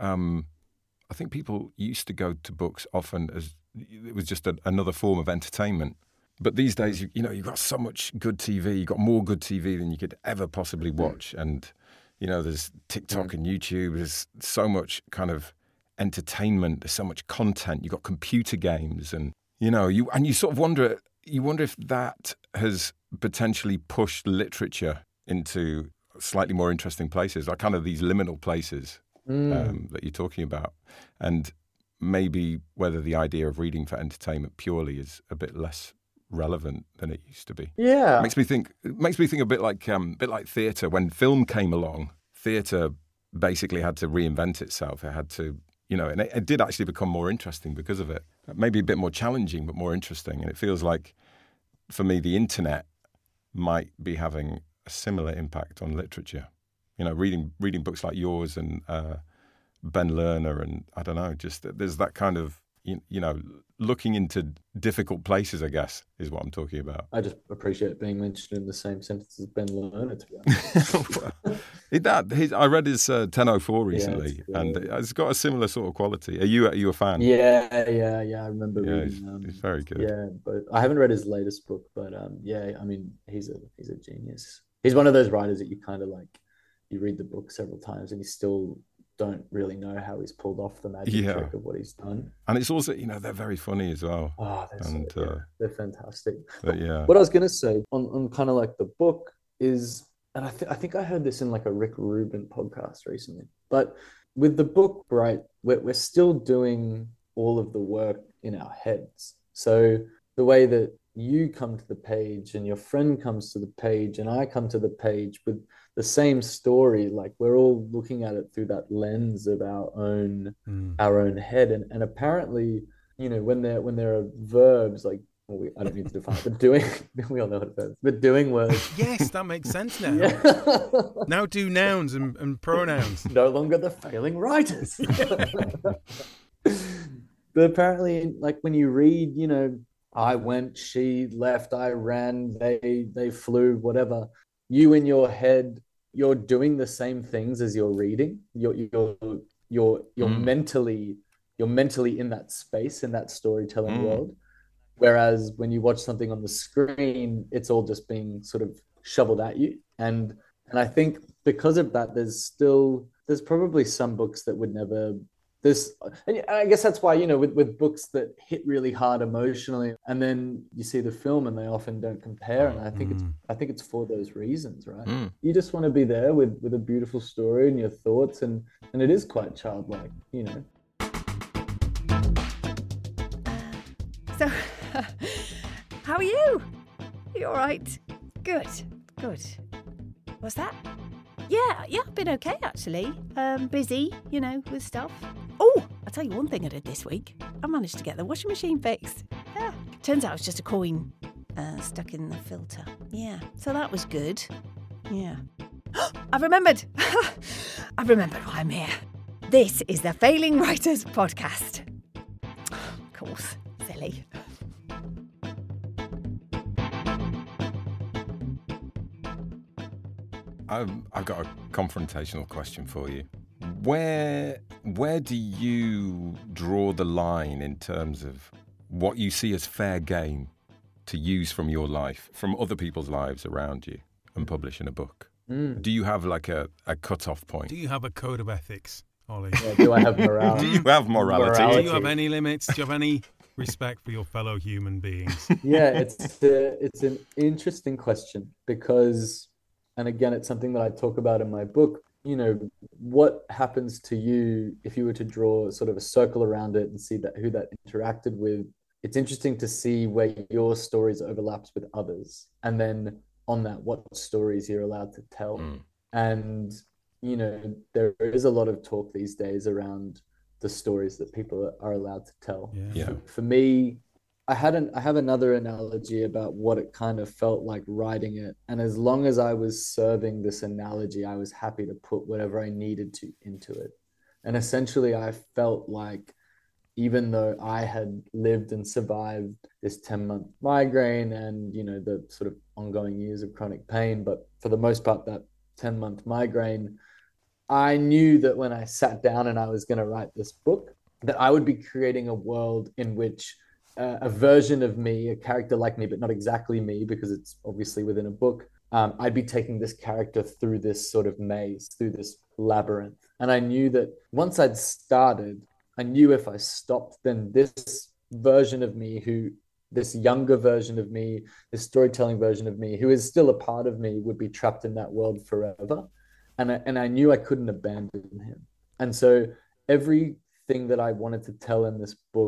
Speaker 2: people used to go to books often as it was just another form of entertainment. But these days, you've got so much good TV. You've got more good TV than you could ever possibly watch. And, there's TikTok and YouTube. There's so much kind of entertainment. There's so much content. You've got computer games. And, you sort of wonder if that has potentially pushed literature into slightly more interesting places, like kind of these liminal places that you're talking about. And maybe whether the idea of reading for entertainment purely is a bit less relevant than it used to be.
Speaker 5: Yeah.
Speaker 2: It makes me think a bit like theatre. When film came along, theatre basically had to reinvent itself. It had to, and it did actually become more interesting because of it. Maybe a bit more challenging, but more interesting. And it feels like, for me, the internet might be having a similar impact on literature. Reading books like yours and Ben Lerner, and I don't know, just there's that kind of, looking into difficult places, I guess, is what I'm talking about.
Speaker 5: I just appreciate being mentioned in the same sentence as Ben Lerner, to be honest.
Speaker 2: I read his 1004 recently, and it's got a similar sort of quality. Are you a fan?
Speaker 5: Yeah. I remember reading.
Speaker 2: It's very good.
Speaker 5: Yeah, but I haven't read his latest book. But I mean, he's a genius. He's one of those writers that you kind of like. You read the book several times, and you still don't really know how he's pulled off the magic trick of what he's done.
Speaker 2: And it's also, they're very funny as well.
Speaker 5: Oh, they're fantastic.
Speaker 2: But yeah.
Speaker 5: What I was going to say on kind of like the book is, and I think I heard this in like a Rick Rubin podcast recently, but with the book, right, we're still doing all of the work in our heads. So the way that you come to the page and your friend comes to the page and I come to the page with the same story, like we're all looking at it through that lens of our own head. And apparently, when there are verbs like, I don't need to define it, but doing, we all know what it is, but doing words.
Speaker 3: Yes, that makes sense now.
Speaker 5: Yeah.
Speaker 3: Now do nouns and pronouns.
Speaker 5: No longer the failing writers. But apparently, like when you read, I went, she left, I ran, they flew, whatever. You in your head, you're doing the same things as you're reading. You're mentally in that space, in that storytelling world. Whereas when you watch something on the screen, it's all just being sort of shoveled at you. And I think because of that, there's probably some books that would never. And I guess that's why, with books that hit really hard emotionally, and then you see the film and they often don't compare. And I think it's for those reasons, right? You just want to be there with a beautiful story and your thoughts, and it is quite childlike,
Speaker 6: So, how are you? You all right? Good. What's that? Yeah, I've been okay, actually. Busy, with stuff. Oh, I'll tell you one thing I did this week. I managed to get the washing machine fixed. Yeah. Turns out it was just a coin stuck in the filter. Yeah, so that was good. Yeah. I've remembered. I've remembered why I'm here. This is the Failing Writers Podcast. Of course, silly.
Speaker 2: I've got a confrontational question for you. Where do you draw the line in terms of what you see as fair game to use from your life, from other people's lives around you, and publish in a book? Do you have like a cut-off point?
Speaker 3: Do you have a code of ethics, Ollie?
Speaker 5: Yeah, do I have morality?
Speaker 2: Do you have morality?
Speaker 3: Do you have any limits? Do you have any respect for your fellow human beings?
Speaker 5: Yeah, it's an interesting question because, and again, it's something that I talk about in my book. What happens to you if you were to draw sort of a circle around it and see who that interacted with? It's interesting to see where your stories overlaps with others, and then on that, what stories you're allowed to tell. And there is a lot of talk these days around the stories that people are allowed to tell.
Speaker 2: Yeah.
Speaker 5: For me, I have another analogy about what it kind of felt like writing it. And as long as I was serving this analogy, I was happy to put whatever I needed to into it. And essentially, I felt like even though I had lived and survived this 10-month migraine and, the sort of ongoing years of chronic pain, but for the most part, that 10-month migraine, I knew that when I sat down and I was going to write this book, that I would be creating a world in which a version of me, a character like me, but not exactly me, because it's obviously within a book, I'd be taking this character through this sort of maze, through this labyrinth. And I knew that once I'd started, I knew if I stopped, then this version of me, this younger version of me, this storytelling version of me, who is still a part of me, would be trapped in that world forever. And I knew I couldn't abandon him. And so everything that I wanted to tell in this book,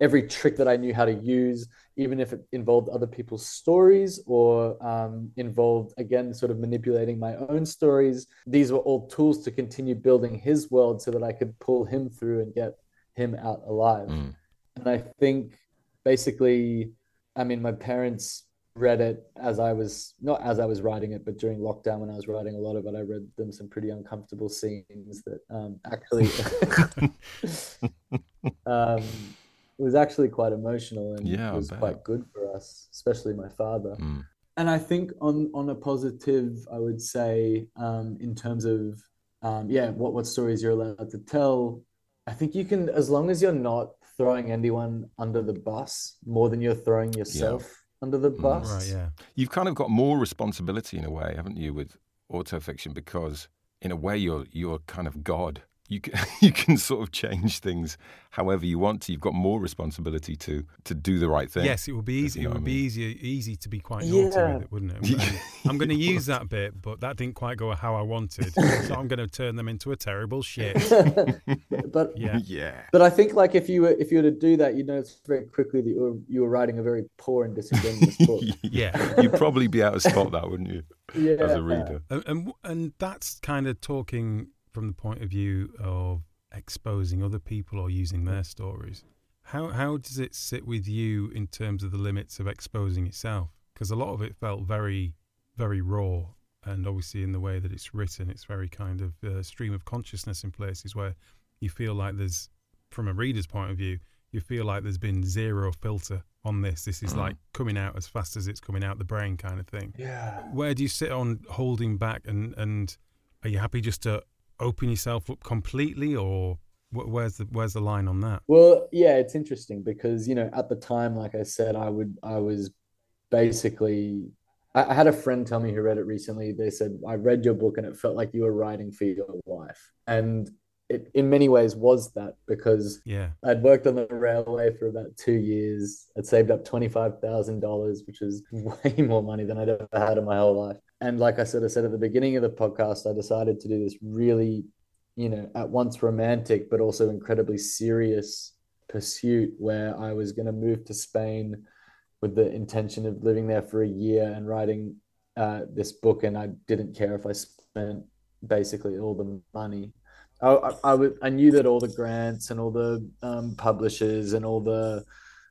Speaker 5: every trick that I knew how to use, even if it involved other people's stories or involved, again, sort of manipulating my own stories. These were all tools to continue building his world so that I could pull him through and get him out alive. And I think basically, I mean, my parents read it not as I was writing it, but during lockdown when I was writing a lot of it, I read them some pretty uncomfortable scenes that actually it was actually quite emotional, and it was quite good for us, especially my father. And I think on a positive, I would say in terms of what stories you're allowed to tell, I think you can, as long as you're not throwing anyone under the bus more than you're throwing yourself under the bus.
Speaker 3: Right, yeah.
Speaker 2: You've kind of got more responsibility in a way, haven't you, with autofiction, because in a way you're kind of God. You can sort of change things however you want to. You've got more responsibility to do the right thing.
Speaker 3: Yes, it would be easy. It would be easy to be quite naughty with it, wouldn't it? And I'm going to use that bit, but that didn't quite go how I wanted, so I'm going to turn them into a terrible shit.
Speaker 5: But I think like if you were to do that, you notice very quickly that you were writing a very poor and disingenuous book.
Speaker 2: You'd probably be able to spot that, wouldn't you? As a reader.
Speaker 3: And that's kind of talking from the point of view of exposing other people or using their stories. How does it sit with you in terms of the limits of exposing itself? Because a lot of it felt very, very raw, and obviously in the way that it's written, it's very kind of stream of consciousness in places where you feel like there's, from a reader's point of view, you feel like there's been zero filter on this. This is like coming out as fast as it's coming out the brain kind of thing.
Speaker 5: Yeah.
Speaker 3: Where do you sit on holding back, and are you happy just to open yourself up completely, or where's the line on that?
Speaker 5: Well, yeah, it's interesting because, at the time, like I said, I was basically, I had a friend tell me who read it recently. They said, I read your book and it felt like you were writing for your wife. And it in many ways was that, because I'd worked on the railway for about 2 years. I'd saved up $25,000, which is way more money than I'd ever had in my whole life. And like I said at the beginning of the podcast, I decided to do this really, at once romantic, but also incredibly serious pursuit where I was going to move to Spain with the intention of living there for a year and writing this book. And I didn't care if I spent basically all the money. I knew that all the grants and all the publishers and all the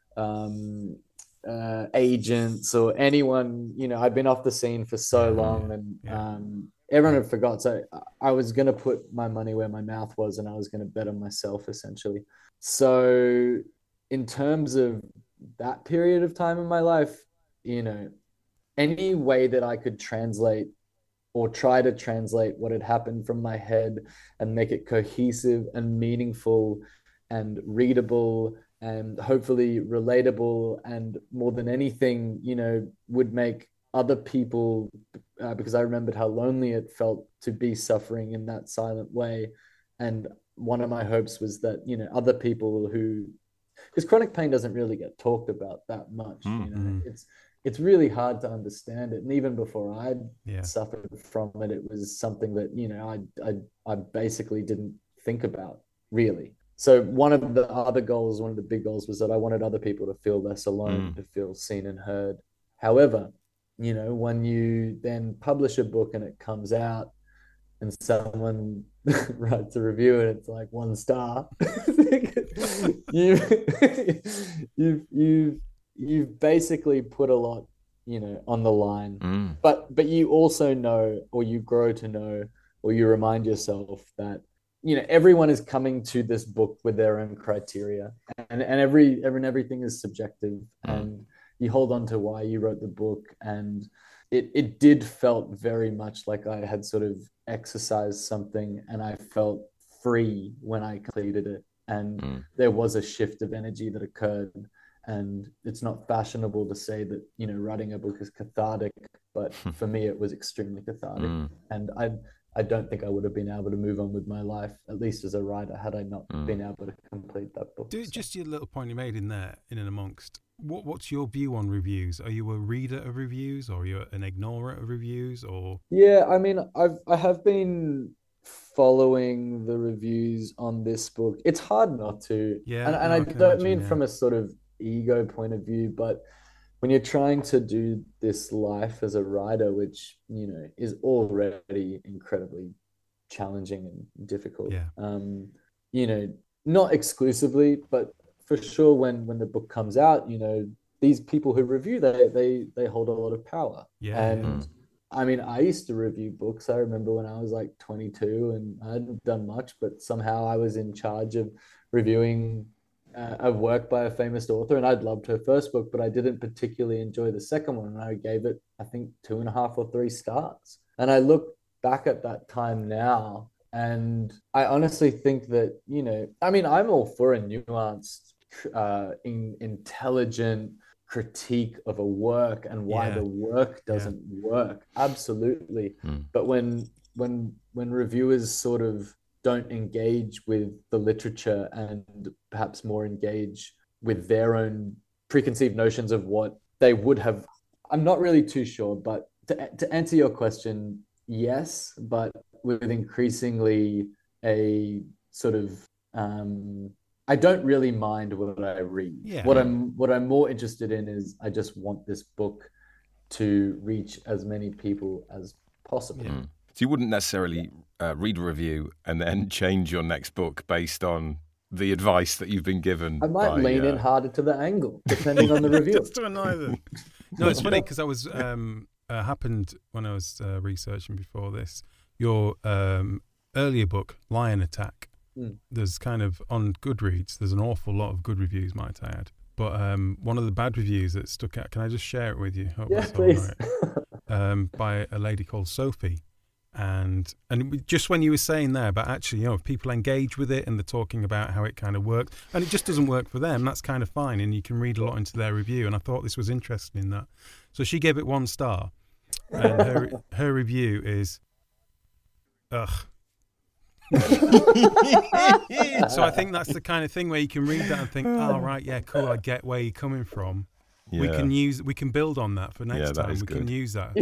Speaker 5: agents or anyone, I'd been off the scene for so long, and everyone had forgot. So I was going to put my money where my mouth was, and I was going to bet on myself, essentially. So in terms of that period of time in my life, any way that I could translate or try to translate what had happened from my head and make it cohesive and meaningful and readable and hopefully relatable, and more than anything, would make other people, because I remembered how lonely it felt to be suffering in that silent way. And one of my hopes was that, other people because chronic pain doesn't really get talked about that much. It's really hard to understand it. And even before I'd suffered from it, it was something that, I basically didn't think about really. So one of the big goals was that I wanted other people to feel less alone, to feel seen and heard. However, when you then publish a book and it comes out and someone writes a review and it's like 1 star, you've basically put a lot, on the line. But you also know, or you grow to know, or you remind yourself that, everyone is coming to this book with their own criteria, and everything is subjective, and you hold on to why you wrote the book. And it did felt very much like I had sort of exercised something, and I felt free when I completed it. And there was a shift of energy that occurred. And it's not fashionable to say that, writing a book is cathartic, but for me, it was extremely cathartic. And I don't think I would have been able to move on with my life, at least as a writer, had I not been able to complete that book.
Speaker 3: Just your little point you made in there, in and amongst, what's your view on reviews? Are you a reader of reviews, or are you an ignorer of reviews, or?
Speaker 5: Yeah, I mean, I have been following the reviews on this book, it's hard not to.
Speaker 3: Yeah,
Speaker 5: And
Speaker 3: no,
Speaker 5: I
Speaker 3: can
Speaker 5: don't
Speaker 3: imagine,
Speaker 5: mean
Speaker 3: yeah.
Speaker 5: from a sort of ego point of view, but when you're trying to do this life as a writer, which, you know, is already incredibly challenging and difficult.
Speaker 3: Yeah.
Speaker 5: You know, not exclusively, but for sure when the book comes out, you know, these people who review, they hold a lot of power.
Speaker 3: Yeah.
Speaker 5: And I mean, I used to review books. I remember when I was like 22 and I hadn't done much, but somehow I was in charge of reviewing a work by a famous author, and I'd loved her first book, but I didn't particularly enjoy the second one. And I gave it, I think, 2.5 or 3 stars. And I look back at that time now, and I honestly think that, you know, I mean, I'm all for a nuanced, intelligent critique of a work and why the work doesn't work. Absolutely. But when reviewers sort of don't engage with the literature and perhaps more engage with their own preconceived notions of what they would have, I'm not really too sure, but to answer your question, yes, but with increasingly a sort of I don't really mind what I read.
Speaker 3: Yeah.
Speaker 5: What I'm more interested in is I just want this book to reach as many people as possible.
Speaker 3: Yeah.
Speaker 2: So you wouldn't necessarily read a review and then change your next book based on the advice that you've been given.
Speaker 5: I might lean in harder to the angle, depending on the review.
Speaker 3: Just to annoy them. No, it's funny because I was happened when I was researching before this. Your earlier book, Lion Attack. There's kind of on Goodreads. There's an awful lot of good reviews, might I add. But one of the bad reviews that stuck out. Can I just share it with you? Hope
Speaker 5: Yeah,
Speaker 3: that's all
Speaker 5: please.
Speaker 3: right. By a lady called Sophie. And just when you were saying there about actually, you know, if people engage with it and they're talking about how it kind of works, and it just doesn't work for them, that's kind of fine, and you can read a lot into their review. And I thought this was interesting in that. So she gave it 1 star, and her review is, ugh. So I think that's the kind of thing where you can read that and think, oh right, yeah, cool, I get where you're coming from.
Speaker 2: Yeah.
Speaker 3: We can build on that for next time. We can use that.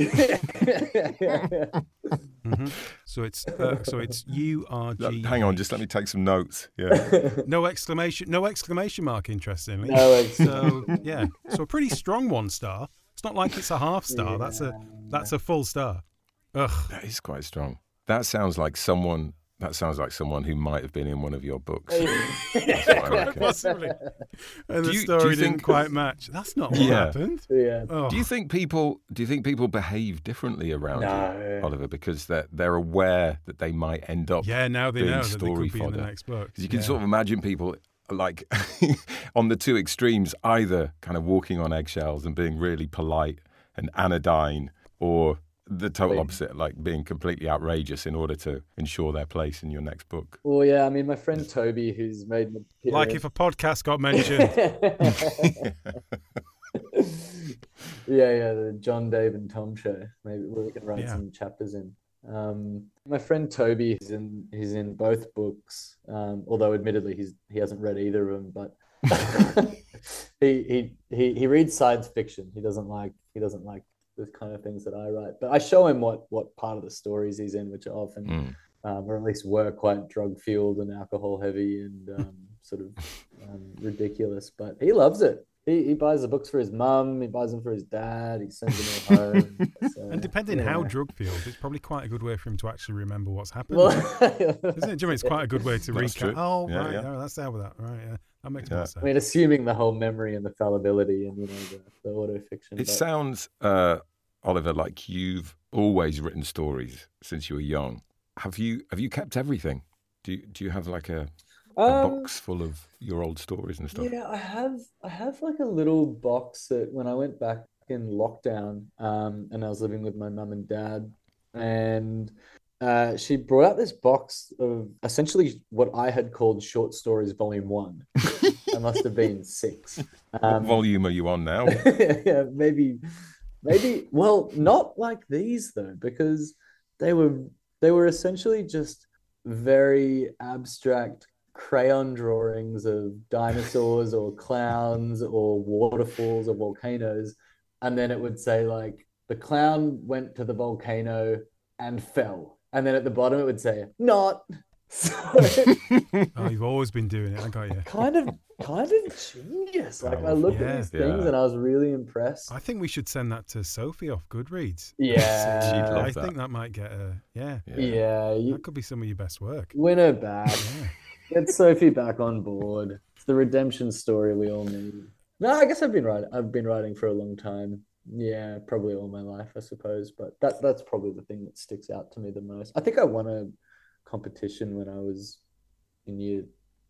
Speaker 3: So it's URG.
Speaker 2: Hang on, just let me take some notes. Yeah.
Speaker 3: No exclamation mark. Interestingly.
Speaker 5: No,
Speaker 3: so yeah, so a pretty strong 1 star. It's not like it's a half star.
Speaker 5: Yeah.
Speaker 3: That's a full star. Ugh.
Speaker 2: That is quite strong. That sounds like someone who might have been in one of your books. That's what I reckon.
Speaker 3: Possibly. And the
Speaker 2: Do you
Speaker 3: story didn't
Speaker 2: think-
Speaker 3: quite match. That's not what
Speaker 2: Yeah.
Speaker 3: happened.
Speaker 5: Yeah.
Speaker 3: Oh.
Speaker 2: Do you think people behave differently around
Speaker 5: No.
Speaker 2: you, Oliver, because they're aware that they might end up
Speaker 3: Yeah, now they
Speaker 2: being
Speaker 3: know that they
Speaker 2: story
Speaker 3: could be in the
Speaker 2: fodder?
Speaker 3: next book.
Speaker 2: 'Cause you can
Speaker 3: Yeah.
Speaker 2: sort of imagine people like on the two extremes, either kind of walking on eggshells and being really polite and anodyne, or the total opposite, like being completely outrageous in order to ensure their place in your next book.
Speaker 5: Well, yeah, I mean, my friend Toby, who's made an appearance.
Speaker 3: Like if a podcast got mentioned.
Speaker 5: Yeah, the John, Dave, and Tom show. Maybe we can write some chapters in. My friend Toby, he's in both books. Although admittedly he hasn't read either of them, but he reads science fiction. He doesn't like the kind of things that I write. But I show him what part of the stories he's in, which are often or at least were quite drug fueled and alcohol heavy and sort of ridiculous. But he loves it. He buys the books for his mum. He buys them for his dad. He sends them all home. So,
Speaker 3: And depending how drug fueled, it's probably quite a good way for him to actually remember what's happened.
Speaker 5: Well,
Speaker 3: Isn't it? Jimmy, it's quite a good way to
Speaker 2: That's
Speaker 3: recap.
Speaker 2: true.
Speaker 3: Oh,
Speaker 2: Yeah,
Speaker 3: right.
Speaker 2: yeah.
Speaker 3: Oh, that's how with that. Right, yeah. That makes more
Speaker 5: I
Speaker 3: sense.
Speaker 5: mean, assuming the whole memory and the fallibility and the auto fiction.
Speaker 2: It sounds, Oliver, like you've always written stories since you were young. Have you kept everything? Do you have like a box full of your old stories and stuff?
Speaker 5: Yeah, I have like a little box that when I went back in lockdown, and I was living with my mum and dad, and she brought out this box of essentially what I had called Short Stories Volume 1. I must have been 6.
Speaker 2: What volume are you on now?
Speaker 5: Yeah, maybe. Well, not like these though, because they were essentially just very abstract crayon drawings of dinosaurs or clowns or waterfalls or volcanoes, and then it would say like the clown went to the volcano and fell, and then at the bottom it would say not. So
Speaker 7: Oh, you've always been doing it. I got you.
Speaker 5: kind of genius. Like I looked
Speaker 7: Yeah.
Speaker 5: at these things and I was really impressed.
Speaker 7: I think we should send that to Sophie off Goodreads.
Speaker 5: Yeah.
Speaker 2: She'd love
Speaker 7: I
Speaker 2: that.
Speaker 7: think that might get a
Speaker 5: Yeah, you
Speaker 7: That could be some of your best work.
Speaker 5: win her back.
Speaker 7: Yeah.
Speaker 5: Get Sophie back on board. It's the redemption story we all need. No, I guess I've been writing for a long time. Yeah, probably all my life, I suppose. But that's probably the thing that sticks out to me the most. I think I won a competition when I was in year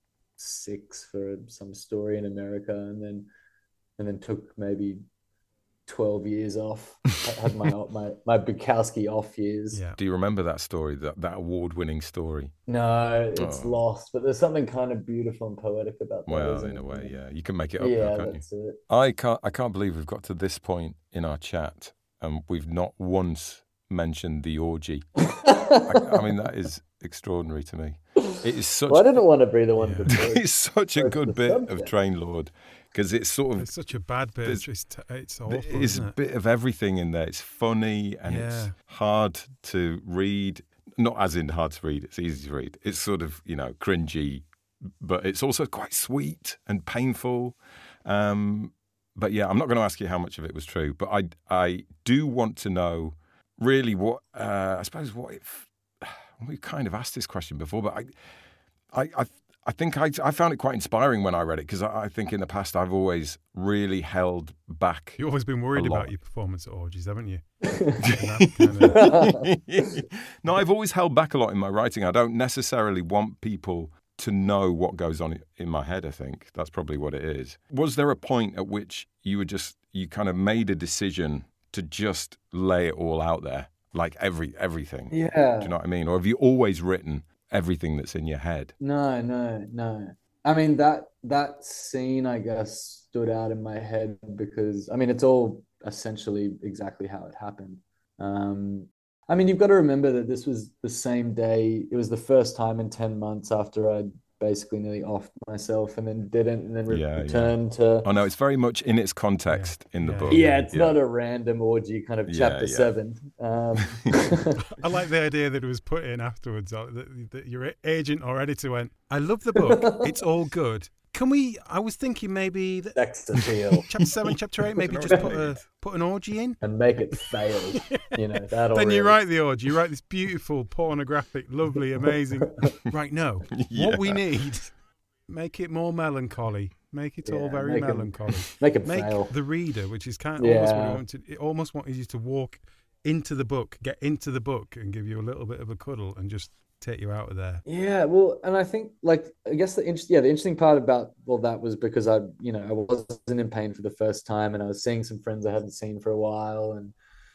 Speaker 5: 6 for some story in America, and then took maybe 12 years off. I had my Bukowski off years.
Speaker 7: Yeah.
Speaker 2: Do you remember that story, that award-winning story?
Speaker 5: No, it's
Speaker 2: Oh.
Speaker 5: lost, but there's something kind of beautiful and poetic about that.
Speaker 2: Well,
Speaker 5: isn't
Speaker 2: in a
Speaker 5: it?
Speaker 2: way, yeah. You can make it up
Speaker 5: Yeah,
Speaker 2: now, can't you?
Speaker 5: that's it.
Speaker 2: I can't believe we've got to this point in our chat and we've not once mentioned the orgy. I mean, that is extraordinary to me. It is such.
Speaker 5: Well, I didn't want to be the one to do it.
Speaker 2: It's such a
Speaker 5: That's
Speaker 2: good
Speaker 5: the
Speaker 2: bit of
Speaker 5: subject.
Speaker 2: Train Lord because it's sort of
Speaker 7: It's such a bad bit.
Speaker 2: There's-
Speaker 7: It's awful,
Speaker 2: there's
Speaker 7: isn't
Speaker 2: a
Speaker 7: it?
Speaker 2: bit of everything in there. It's funny and it's
Speaker 7: Yeah.
Speaker 2: hard to read. Not as in hard to read. It's easy to read. It's sort of cringy, but it's also quite sweet and painful. But yeah, I'm not going to ask you how much of it was true, but I do want to know really what I suppose what if we've kind of asked this question before, but I think I found it quite inspiring when I read it because I think in the past I've always really held back.
Speaker 7: You've always been worried
Speaker 2: A lot.
Speaker 7: about your performance at orgies, haven't you? And that kind of-
Speaker 2: No, I've always held back a lot in my writing. I don't necessarily want people to know what goes on in my head, I think. That's probably what it is. Was there a point at which you kind of made a decision to just lay it all out there, like everything?
Speaker 5: Yeah.
Speaker 2: Do you know what I mean? Or have you always written everything that's in your head?
Speaker 5: No. I mean, that scene, I guess, stood out in my head because, I mean, it's all essentially exactly how it happened. I mean, you've got to remember that this was the same day. It was the first time in 10 months after I'd basically nearly offed myself and then didn't, and then
Speaker 2: Yeah.
Speaker 5: returned to...
Speaker 2: Oh, no, it's very much in its context in the
Speaker 7: Yeah.
Speaker 2: book.
Speaker 5: Yeah, it's not a random orgy kind of
Speaker 2: Yeah,
Speaker 5: chapter
Speaker 2: yeah.
Speaker 5: 7.
Speaker 7: I like the idea that it was put in afterwards. That your agent or editor went, "I love the book. It's all good. Can we?" I was thinking maybe that
Speaker 5: Sex appeal
Speaker 7: chapter 7, chapter 8, maybe just put an orgy in.
Speaker 5: and make it fail. That'll
Speaker 7: Then you
Speaker 5: really-
Speaker 7: write the orgy. You write this beautiful, pornographic, lovely, amazing. Right, no. What we need, make it more melancholy. Make it all
Speaker 5: Yeah,
Speaker 7: very
Speaker 5: make 'em-
Speaker 7: melancholy.
Speaker 5: make it
Speaker 7: Make
Speaker 5: fail.
Speaker 7: the reader, which is kind of almost what
Speaker 5: Yeah.
Speaker 7: you want to. It almost wanted you to walk into the book, get into the book, and give you a little bit of a cuddle, and just take you out of there.
Speaker 5: Yeah, well, and I think, like, I guess the interesting part about that was because I wasn't in pain for the first time, and I was seeing some friends I hadn't seen for a while, and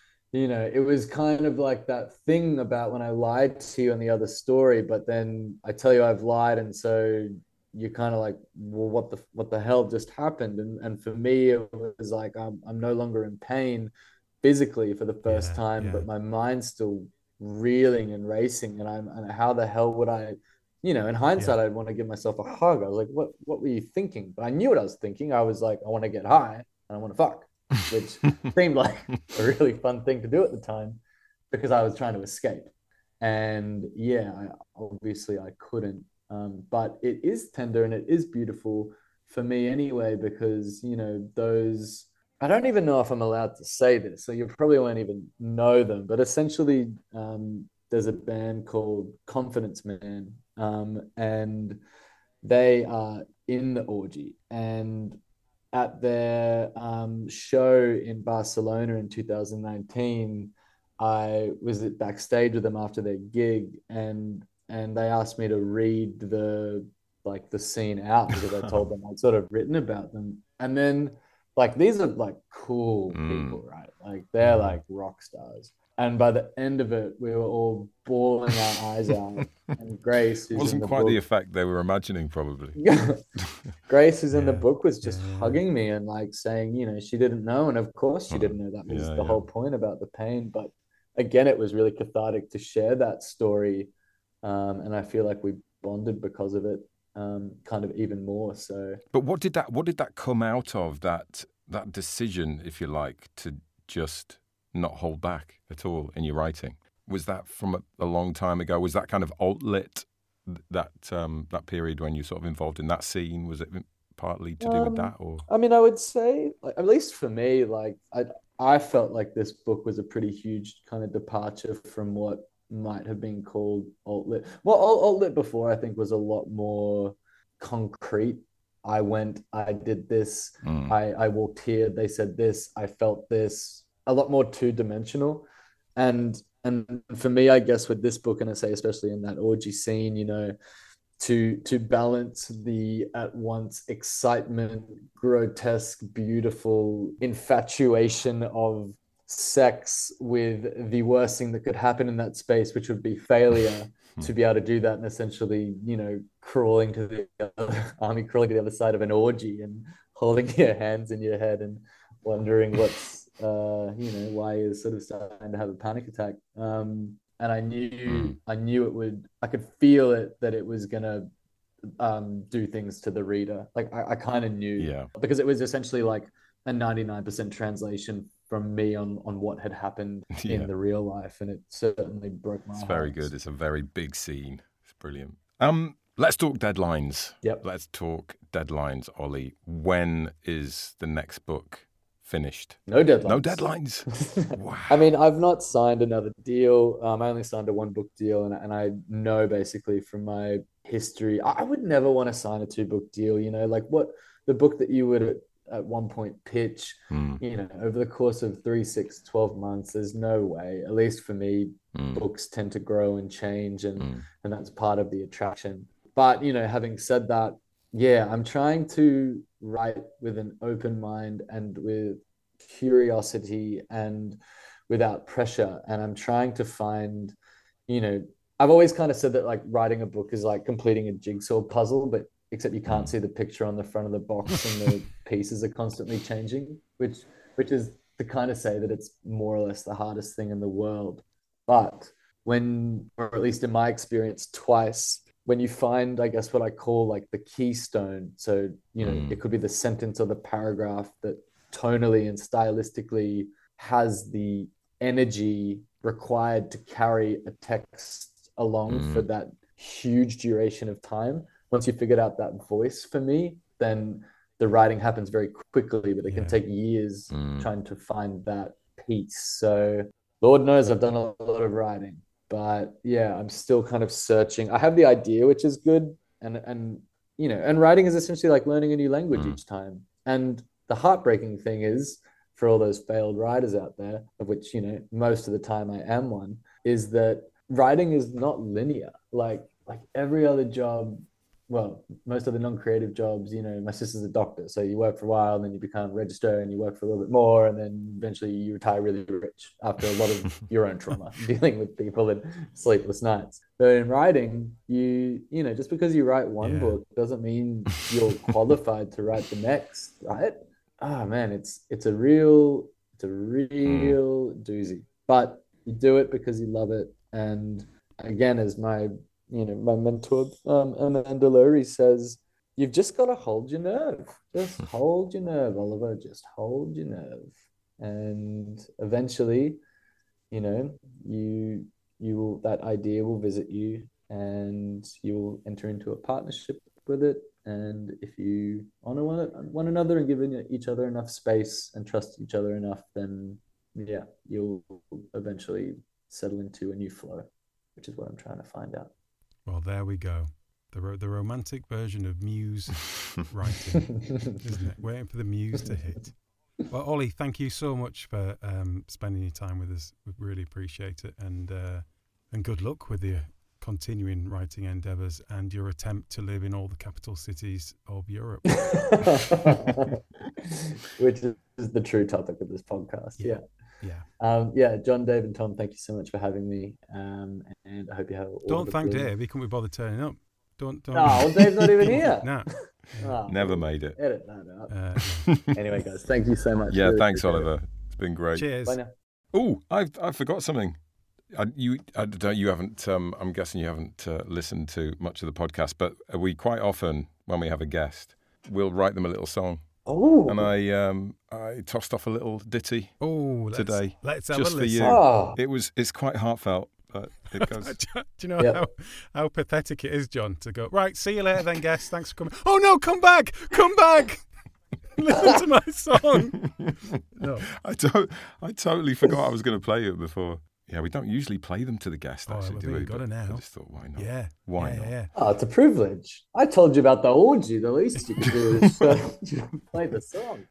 Speaker 5: it was kind of like that thing about when I lied to you on the other story, but then I tell you I've lied, and so you're kind of like, well, what the hell just happened? And for me, it was like I'm no longer in pain physically for the first time, but my mind's still reeling and racing, and how the hell would I, in hindsight, I'd want to give myself a hug. I was like, what were you thinking? But I knew what I was thinking. I was like, I want to get high and I want to fuck, which seemed like a really fun thing to do at the time because I was trying to escape. And obviously I couldn't, but it is tender and it is beautiful for me anyway, because those, I don't even know if I'm allowed to say this, so you probably won't even know them, but essentially there's a band called Confidence Man, and they are in the orgy, and at their show in Barcelona in 2019, I was backstage with them after their gig, and they asked me to read the scene out because I told them I'd sort of written about them. And then these are cool people, right? They're rock stars. And by the end of it, we were all bawling our eyes out. And Grace, who's
Speaker 2: Wasn't
Speaker 5: in the
Speaker 2: quite
Speaker 5: book,
Speaker 2: the effect they were imagining, probably.
Speaker 5: Grace, who's in the book, was just hugging me and saying, she didn't know. And of course she didn't know. That was the whole point about the pain. But again, it was really cathartic to share that story. And I feel like we bonded because of it, kind of even more so.
Speaker 2: But what did that come out of, that decision, if you like, to just not hold back at all in your writing? Was that from a long time ago? Was that kind of alt-lit, that period when you sort of involved in that scene? Was it partly to do with that? Or
Speaker 5: I mean, I would say, like, at least for me, like I felt like this book was a pretty huge kind of departure from what might have been called alt-lit. Well, alt-lit before, I think, was a lot more concrete. I went, I did this, I walked here, they said this, I felt this, a lot more two-dimensional. And for me, I guess with this book, and I say especially in that orgy scene, you know, to balance the at once excitement, grotesque, beautiful infatuation of sex with the worst thing that could happen in that space, which would be failure, to be able to do that and essentially, you know, crawling to the other side of an orgy and holding your hands in your head and wondering what's, you know, why you're sort of starting to have a panic attack. And I knew it would, I could feel it, that it was going to do things to the reader. Like I kind of knew, because it was essentially like a 99% translation from me on what had happened in the real life. And it certainly broke my heart.
Speaker 2: It's very good. It's a very big scene. It's brilliant. Let's talk deadlines.
Speaker 5: Yep.
Speaker 2: Let's talk deadlines, Ollie. When is the next book finished?
Speaker 5: No deadlines.
Speaker 2: No deadlines. Wow.
Speaker 5: I mean, I've not signed another deal. I only signed a 1-book deal, and I know basically from my history, I would never want to sign a 2-book deal. You know, like what the book that you would at one point pitch, you know, over the course of 3, 6, 12 months, there's no way. At least for me, books tend to grow and change, and that's part of the attraction. But, you know, having said that, yeah, I'm trying to write with an open mind and with curiosity and without pressure. And I'm trying to find, you know, I've always kind of said that like writing a book is like completing a jigsaw puzzle, but except you can't see the picture on the front of the box and the pieces are constantly changing, which is to kind of say that it's more or less the hardest thing in the world. But when, or at least in my experience, twice, when you find, I guess, what I call like the keystone. So, you know, it could be the sentence or the paragraph that tonally and stylistically has the energy required to carry a text along for that huge duration of time. Once you figured out that voice for me, then the writing happens very quickly, but it can take years trying to find that piece. So Lord knows I've done a lot of writing. But yeah, I'm still kind of searching. I have the idea, which is good. And you know, and writing is essentially like learning a new language each time. And the heartbreaking thing is, for all those failed writers out there, of which, you know, most of the time I am one, is that writing is not linear. Like every other job, well, most of the non-creative jobs, you know, my sister's a doctor. So you work for a while and then you become a registrar and you work for a little bit more. And then eventually you retire really rich after a lot of your own trauma, dealing with people and sleepless nights. But in writing, you know, just because you write one book doesn't mean you're qualified to write the next, right? Oh man, it's a real doozy. But you do it because you love it. And again, as my mentor, Amanda Lurie says, you've just got to hold your nerve. Just hold your nerve, Oliver. Just hold your nerve. And eventually, you know, you will, that idea will visit you and you will enter into a partnership with it. And if you honor one another and give each other enough space and trust each other enough, then yeah, you'll eventually settle into a new flow, which is what I'm trying to find out.
Speaker 7: Well, there we go. The romantic version of muse writing, isn't it? Waiting for the muse to hit. Well, Ollie, thank you so much for spending your time with us. We really appreciate it. And good luck with your continuing writing endeavours and your attempt to live in all the capital cities of Europe.
Speaker 5: Which is the true topic of this podcast. Yeah. John, Dave, and Tom, thank you so much for having me. And I hope you have.
Speaker 7: Don't thank Dave. He couldn't be bothered turning up. Don't.
Speaker 5: No, well, Dave's not even here.
Speaker 7: No.
Speaker 5: Oh,
Speaker 2: never made it.
Speaker 5: Edit that out. Anyway, guys, thank you so much.
Speaker 2: Yeah, thanks, Oliver. It's been great.
Speaker 7: Cheers.
Speaker 5: Bye now.
Speaker 2: Oh, I forgot something. You haven't. I'm guessing you haven't listened to much of the podcast, but we quite often, when we have a guest, we'll write them a little song.
Speaker 5: Oh.
Speaker 2: And I tossed off a little ditty today.
Speaker 7: Let's have
Speaker 2: just
Speaker 7: a
Speaker 2: for
Speaker 7: listen.
Speaker 2: you.
Speaker 5: Oh.
Speaker 2: It's quite heartfelt. But it goes.
Speaker 7: Do you know how pathetic it is, John, to go, right, see you later then, guest. Thanks for coming. Oh, no, come back. Listen to my song. No.
Speaker 2: I totally forgot I was going to play it before. Yeah, we don't usually play them to the guest, actually, do we?
Speaker 7: You got it now.
Speaker 2: I just thought, why not?
Speaker 7: Yeah.
Speaker 2: Why not?
Speaker 7: Yeah.
Speaker 5: Oh, it's a privilege. I told you about the orgy. The least you can do is play the song.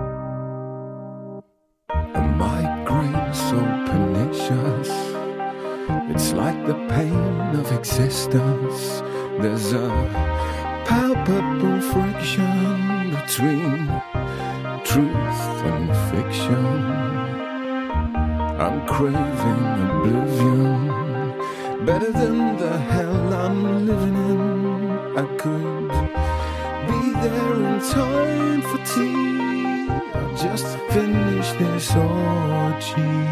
Speaker 8: A migraine so pernicious, it's like the pain of existence. There's a palpable friction between truth and fiction. I'm craving oblivion, better than the hell I'm living in. I could be there in time for tea. I'll just finish this orgy.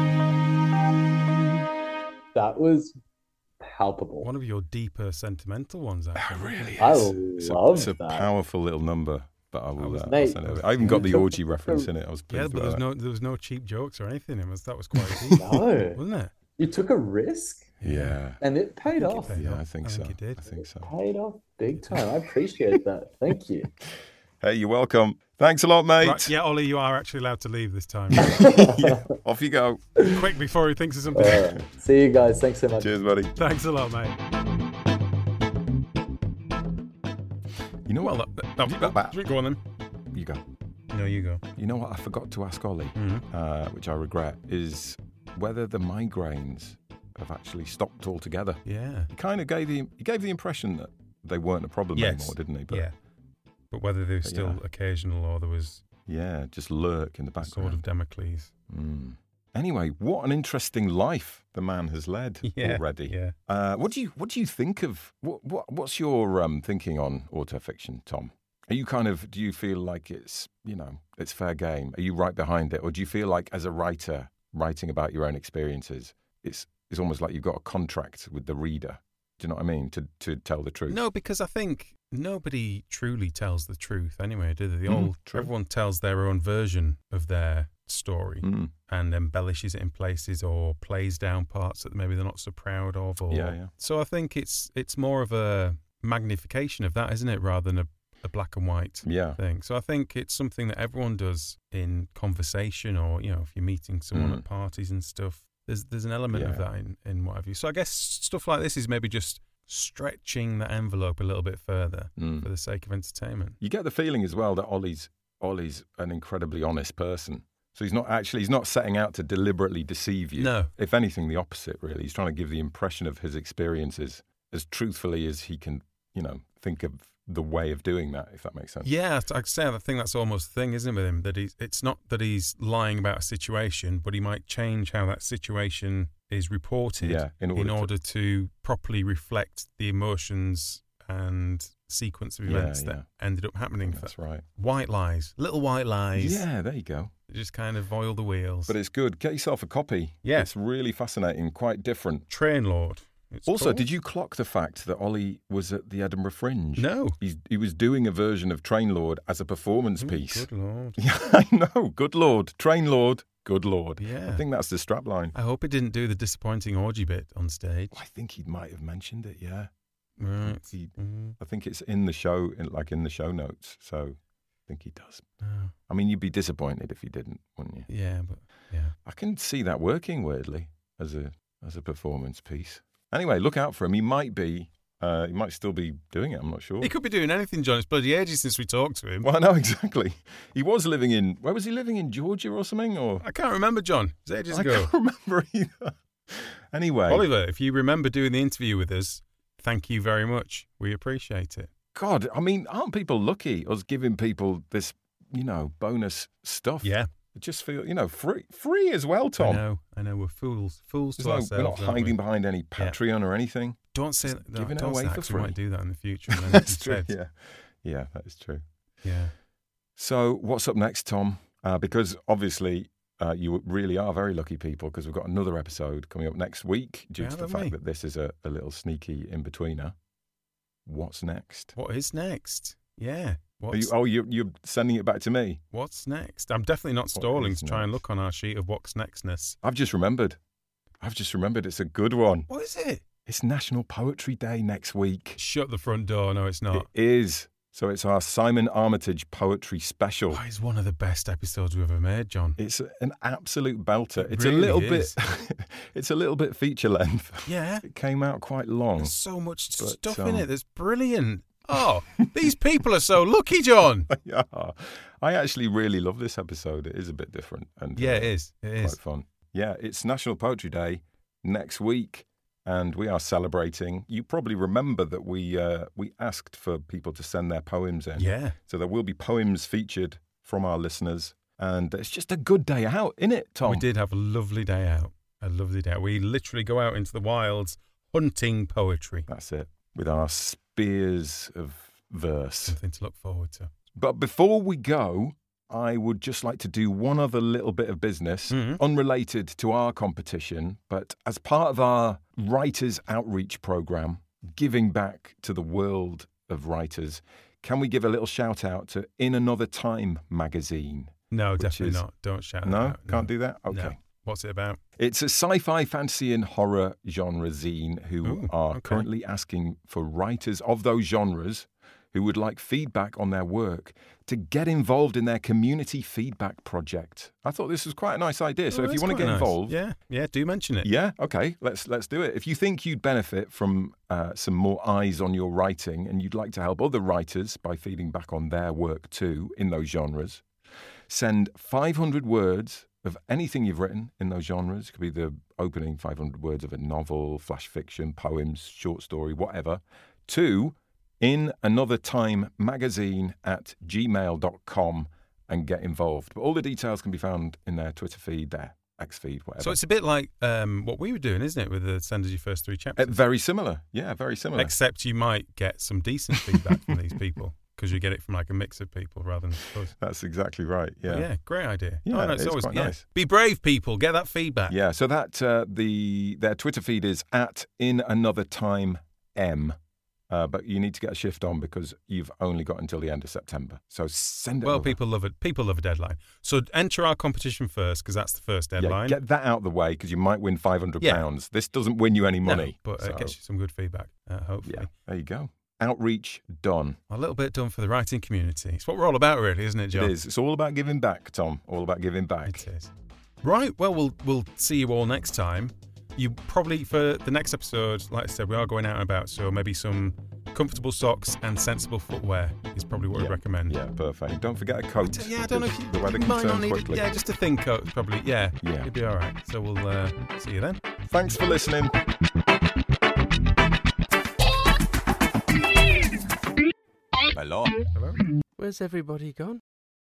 Speaker 5: That was palpable.
Speaker 7: One of your deeper sentimental ones, actually.
Speaker 2: It really is.
Speaker 5: I love
Speaker 2: it's a
Speaker 5: that.
Speaker 2: powerful little number. But I will.
Speaker 5: Mate,
Speaker 2: send it. I even got the orgy reference in it. I was
Speaker 7: Yeah,
Speaker 2: pleased
Speaker 7: but
Speaker 2: with that.
Speaker 7: there was no cheap jokes or anything. That was quite deep.
Speaker 5: No.
Speaker 7: Wasn't it?
Speaker 5: You took a risk
Speaker 2: Yeah.
Speaker 5: and it paid off.
Speaker 7: paid
Speaker 2: Yeah,
Speaker 7: off.
Speaker 2: I think so.
Speaker 7: it did.
Speaker 2: I think so.
Speaker 5: Paid off big time. I appreciate that. Thank you.
Speaker 2: Hey, you're welcome. Thanks a lot, mate.
Speaker 7: Right, yeah, Ollie, you are actually allowed to leave this time.
Speaker 2: Yeah, off you go.
Speaker 7: Quick before he thinks of something.
Speaker 5: All right. See you guys. Thanks so much.
Speaker 2: Cheers, buddy.
Speaker 7: Thanks a lot, mate.
Speaker 2: You know
Speaker 7: Well,
Speaker 2: what?
Speaker 7: go on then.
Speaker 2: You go.
Speaker 7: No, you go.
Speaker 2: You know what I forgot to ask Ollie, which I regret, is whether the migraines have actually stopped altogether.
Speaker 7: Yeah.
Speaker 2: He kind of gave the impression that they weren't a problem anymore, didn't he? But
Speaker 7: yeah. But whether they were still occasional or there was
Speaker 2: yeah, just lurk in the
Speaker 7: a
Speaker 2: background.
Speaker 7: sword of Damocles.
Speaker 2: Anyway, what an interesting life the man has led already.
Speaker 7: Yeah.
Speaker 2: What do you think of what's your thinking on autofiction, Tom? Are you do you feel like it's fair game? Are you right behind it, or do you feel like as a writer writing about your own experiences, it's almost like you've got a contract with the reader? Do you know what I mean? To tell the truth.
Speaker 7: No, because I think nobody truly tells the truth anyway, do they? Everyone tells their own version of their story and embellishes it in places or plays down parts that maybe they're not so proud of. So I think it's more of a magnification of that, isn't it, rather than a black and white thing. So I think it's something that everyone does in conversation, or if you're meeting someone at parties and stuff. There's an element of that in what have you. So I guess stuff like this is maybe just stretching the envelope a little bit further for the sake of entertainment.
Speaker 2: You get the feeling as well that Ollie's an incredibly honest person. So he's not setting out to deliberately deceive you.
Speaker 7: No.
Speaker 2: If anything, the opposite, really. He's trying to give the impression of his experiences as truthfully as he can, think of the way of doing that, if that makes sense.
Speaker 7: Yeah, I'd say I think that's almost the thing, isn't it, with him? That it's not that he's lying about a situation, but he might change how that situation is reported in order to properly reflect the emotions and sequence of events that ended up happening.
Speaker 2: That's right.
Speaker 7: White lies, little white lies.
Speaker 2: Yeah, there you go.
Speaker 7: Just kind of oil the wheels.
Speaker 2: But it's good. Get yourself a copy.
Speaker 7: Yeah.
Speaker 2: It's really fascinating, quite different.
Speaker 7: Train Lord.
Speaker 2: Also, did you clock the fact that Ollie was at the Edinburgh Fringe?
Speaker 7: No.
Speaker 2: He was doing a version of Train Lord as a performance piece.
Speaker 7: Good Lord.
Speaker 2: Yeah, I know. Good Lord. Train Lord. Good Lord.
Speaker 7: Yeah.
Speaker 2: I think that's the strapline.
Speaker 7: I hope he didn't do the disappointing orgy bit on stage.
Speaker 2: I think he might have mentioned it, yeah.
Speaker 7: Right.
Speaker 2: I think it's in the show, in the show notes. So I think he does.
Speaker 7: Oh.
Speaker 2: I mean, you'd be disappointed if he didn't, wouldn't you?
Speaker 7: Yeah, but yeah.
Speaker 2: I can see that working weirdly as a performance piece. Anyway, look out for him. He might still be doing it. I'm not sure.
Speaker 7: He could be doing anything, John. It's bloody ages since we talked to him.
Speaker 2: Well, no, exactly. He was living in... Where was he living? In Georgia or something? Or
Speaker 7: I can't remember, John. It was ages ago.
Speaker 2: I can't remember either. Anyway.
Speaker 7: Oliver, if you remember doing the interview with us, thank you very much. We appreciate it.
Speaker 2: God, I mean, aren't people lucky us giving people this, bonus stuff?
Speaker 7: Yeah.
Speaker 2: It just feels, free as well, Tom.
Speaker 7: I know. We're fools to ourselves.
Speaker 2: We're not hiding behind any Patreon or anything.
Speaker 7: Don't say that.
Speaker 2: Giving it
Speaker 7: don't
Speaker 2: away
Speaker 7: say
Speaker 2: for
Speaker 7: that,
Speaker 2: free.
Speaker 7: We might do that in the future. And then
Speaker 2: That's true.
Speaker 7: instead.
Speaker 2: Yeah, that is true.
Speaker 7: Yeah.
Speaker 2: So what's up next, Tom? Because obviously you really are very lucky people, because we've got another episode coming up next week due to the fact that this is a little sneaky in-betweener. What's next?
Speaker 7: What is next? Yeah.
Speaker 2: You're sending it back to me?
Speaker 7: What's next? I'm definitely not stalling to try and look on our sheet of what's nextness.
Speaker 2: I've just remembered. I've just remembered it's a good one.
Speaker 3: What is it?
Speaker 2: It's National Poetry Day next week.
Speaker 3: Shut the front door. No, it's not.
Speaker 2: It is. So it's our Simon Armitage poetry special.
Speaker 3: Oh, it's one of the best episodes we've ever made, John.
Speaker 2: It's an absolute belter. It's
Speaker 3: really
Speaker 2: a little
Speaker 3: is.
Speaker 2: bit. It's a little bit feature length.
Speaker 3: Yeah.
Speaker 2: It came out quite long.
Speaker 3: There's so much
Speaker 2: But,
Speaker 3: stuff in it that's brilliant. Oh, these people are so lucky, John.
Speaker 2: Yeah. I actually really love this episode. It is a bit different and
Speaker 3: Yeah, it is. It
Speaker 2: quite
Speaker 3: is.
Speaker 2: fun. Yeah, it's National Poetry Day next week, and we are celebrating. You probably remember that we asked for people to send their poems in.
Speaker 3: Yeah.
Speaker 2: So there will be poems featured from our listeners, and it's just a good day out, isn't it, Tom?
Speaker 3: We did have a lovely day out. A lovely day out. We literally go out into the wilds hunting poetry.
Speaker 2: That's it, with our spears of verse.
Speaker 3: Something to look forward to.
Speaker 2: But before we go, I would just like to do one other little bit of business, unrelated to our competition, but as part of our Writers Outreach Programme, giving back to the world of writers, can we give a little shout out to In Another Time magazine?
Speaker 3: No,
Speaker 2: Which
Speaker 3: definitely
Speaker 2: is-
Speaker 3: not. Don't shout
Speaker 2: No?
Speaker 3: that out.
Speaker 2: Can't do that? Okay.
Speaker 3: No. What's it about?
Speaker 2: It's a sci-fi, fantasy and horror genre zine who
Speaker 3: Ooh,
Speaker 2: are
Speaker 3: okay.
Speaker 2: currently asking for writers of those genres who would like feedback on their work to get involved in their community feedback project. I thought this was quite a nice idea. So
Speaker 3: Oh,
Speaker 2: if you
Speaker 3: that's
Speaker 2: want to
Speaker 3: quite
Speaker 2: get
Speaker 3: nice.
Speaker 2: involved,
Speaker 3: Yeah, do mention it.
Speaker 2: yeah, okay, let's do it. If you think you'd benefit from some more eyes on your writing and you'd like to help other writers by feeding back on their work too in those genres, send 500 words of anything you've written in those genres. It could be the opening 500 words of a novel, flash fiction, poems, short story, whatever, to In Another Time magazine at gmail.com and get involved. But all the details can be found in their Twitter feed, their X feed, whatever.
Speaker 3: So it's a bit like what we were doing, isn't it, with the Send Us Your First 3 chapters?
Speaker 2: Very similar. Yeah, very similar.
Speaker 3: Except you might get some decent feedback from these people because you get it from like a mix of people rather than us.
Speaker 2: That's exactly right. Yeah.
Speaker 3: Yeah, great idea.
Speaker 2: Yeah,
Speaker 3: Oh, no, it's
Speaker 2: it's
Speaker 3: always
Speaker 2: quite
Speaker 3: yeah.
Speaker 2: nice.
Speaker 3: Be brave, people. Get that feedback.
Speaker 2: Yeah, so that their Twitter feed is at In Another Time M. But you need to get a shift on because you've only got until the end of September. So send it
Speaker 3: Well,
Speaker 2: over.
Speaker 3: people love it. People love a deadline. So enter our competition first because that's the first deadline.
Speaker 2: Yeah, get that out of the way because you might win £500.
Speaker 3: Yeah.
Speaker 2: This doesn't win you any
Speaker 3: No,
Speaker 2: money.
Speaker 3: but
Speaker 2: so,
Speaker 3: it gets you some good feedback, hopefully.
Speaker 2: yeah, there you go. Outreach done.
Speaker 3: A little bit done for the writing community. It's what we're all about, really, isn't it, John?
Speaker 2: It is. It's all about giving back, Tom. All about giving back.
Speaker 3: It is. Right. Well, we'll see you all next time. You probably, for the next episode, like I said, we are going out and about, so maybe some comfortable socks and sensible footwear is probably what we'd recommend.
Speaker 2: Yeah, perfect. Don't forget a coat.
Speaker 3: Yeah, I don't know if
Speaker 2: the weather
Speaker 3: you
Speaker 2: can
Speaker 3: might not
Speaker 2: turn
Speaker 3: need
Speaker 2: quickly.
Speaker 3: it. Yeah, just a thin coat, probably. Yeah,
Speaker 2: Yeah.
Speaker 3: you'll be all right. So we'll see you then.
Speaker 2: Thanks for listening. Hello.
Speaker 4: Where's everybody gone?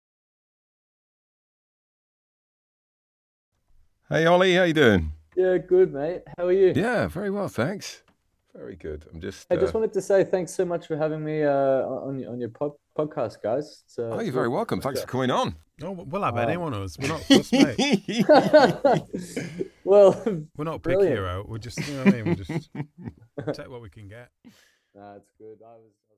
Speaker 2: Hey, Ollie, how you doing?
Speaker 5: Yeah, good, mate. How are you?
Speaker 2: Yeah, very well, thanks. Very good. I'm just.
Speaker 5: I just wanted to say thanks so much for having me on your podcast, guys.
Speaker 2: Oh, you're very welcome. Thanks for coming on.
Speaker 3: Oh, we'll have anyone of us. We're not us, mate.
Speaker 5: Well,
Speaker 3: We're not
Speaker 5: brilliant.
Speaker 3: picky out. We're just, you know what I mean? We'll just take what we can get.
Speaker 5: Nah, it's good. I was.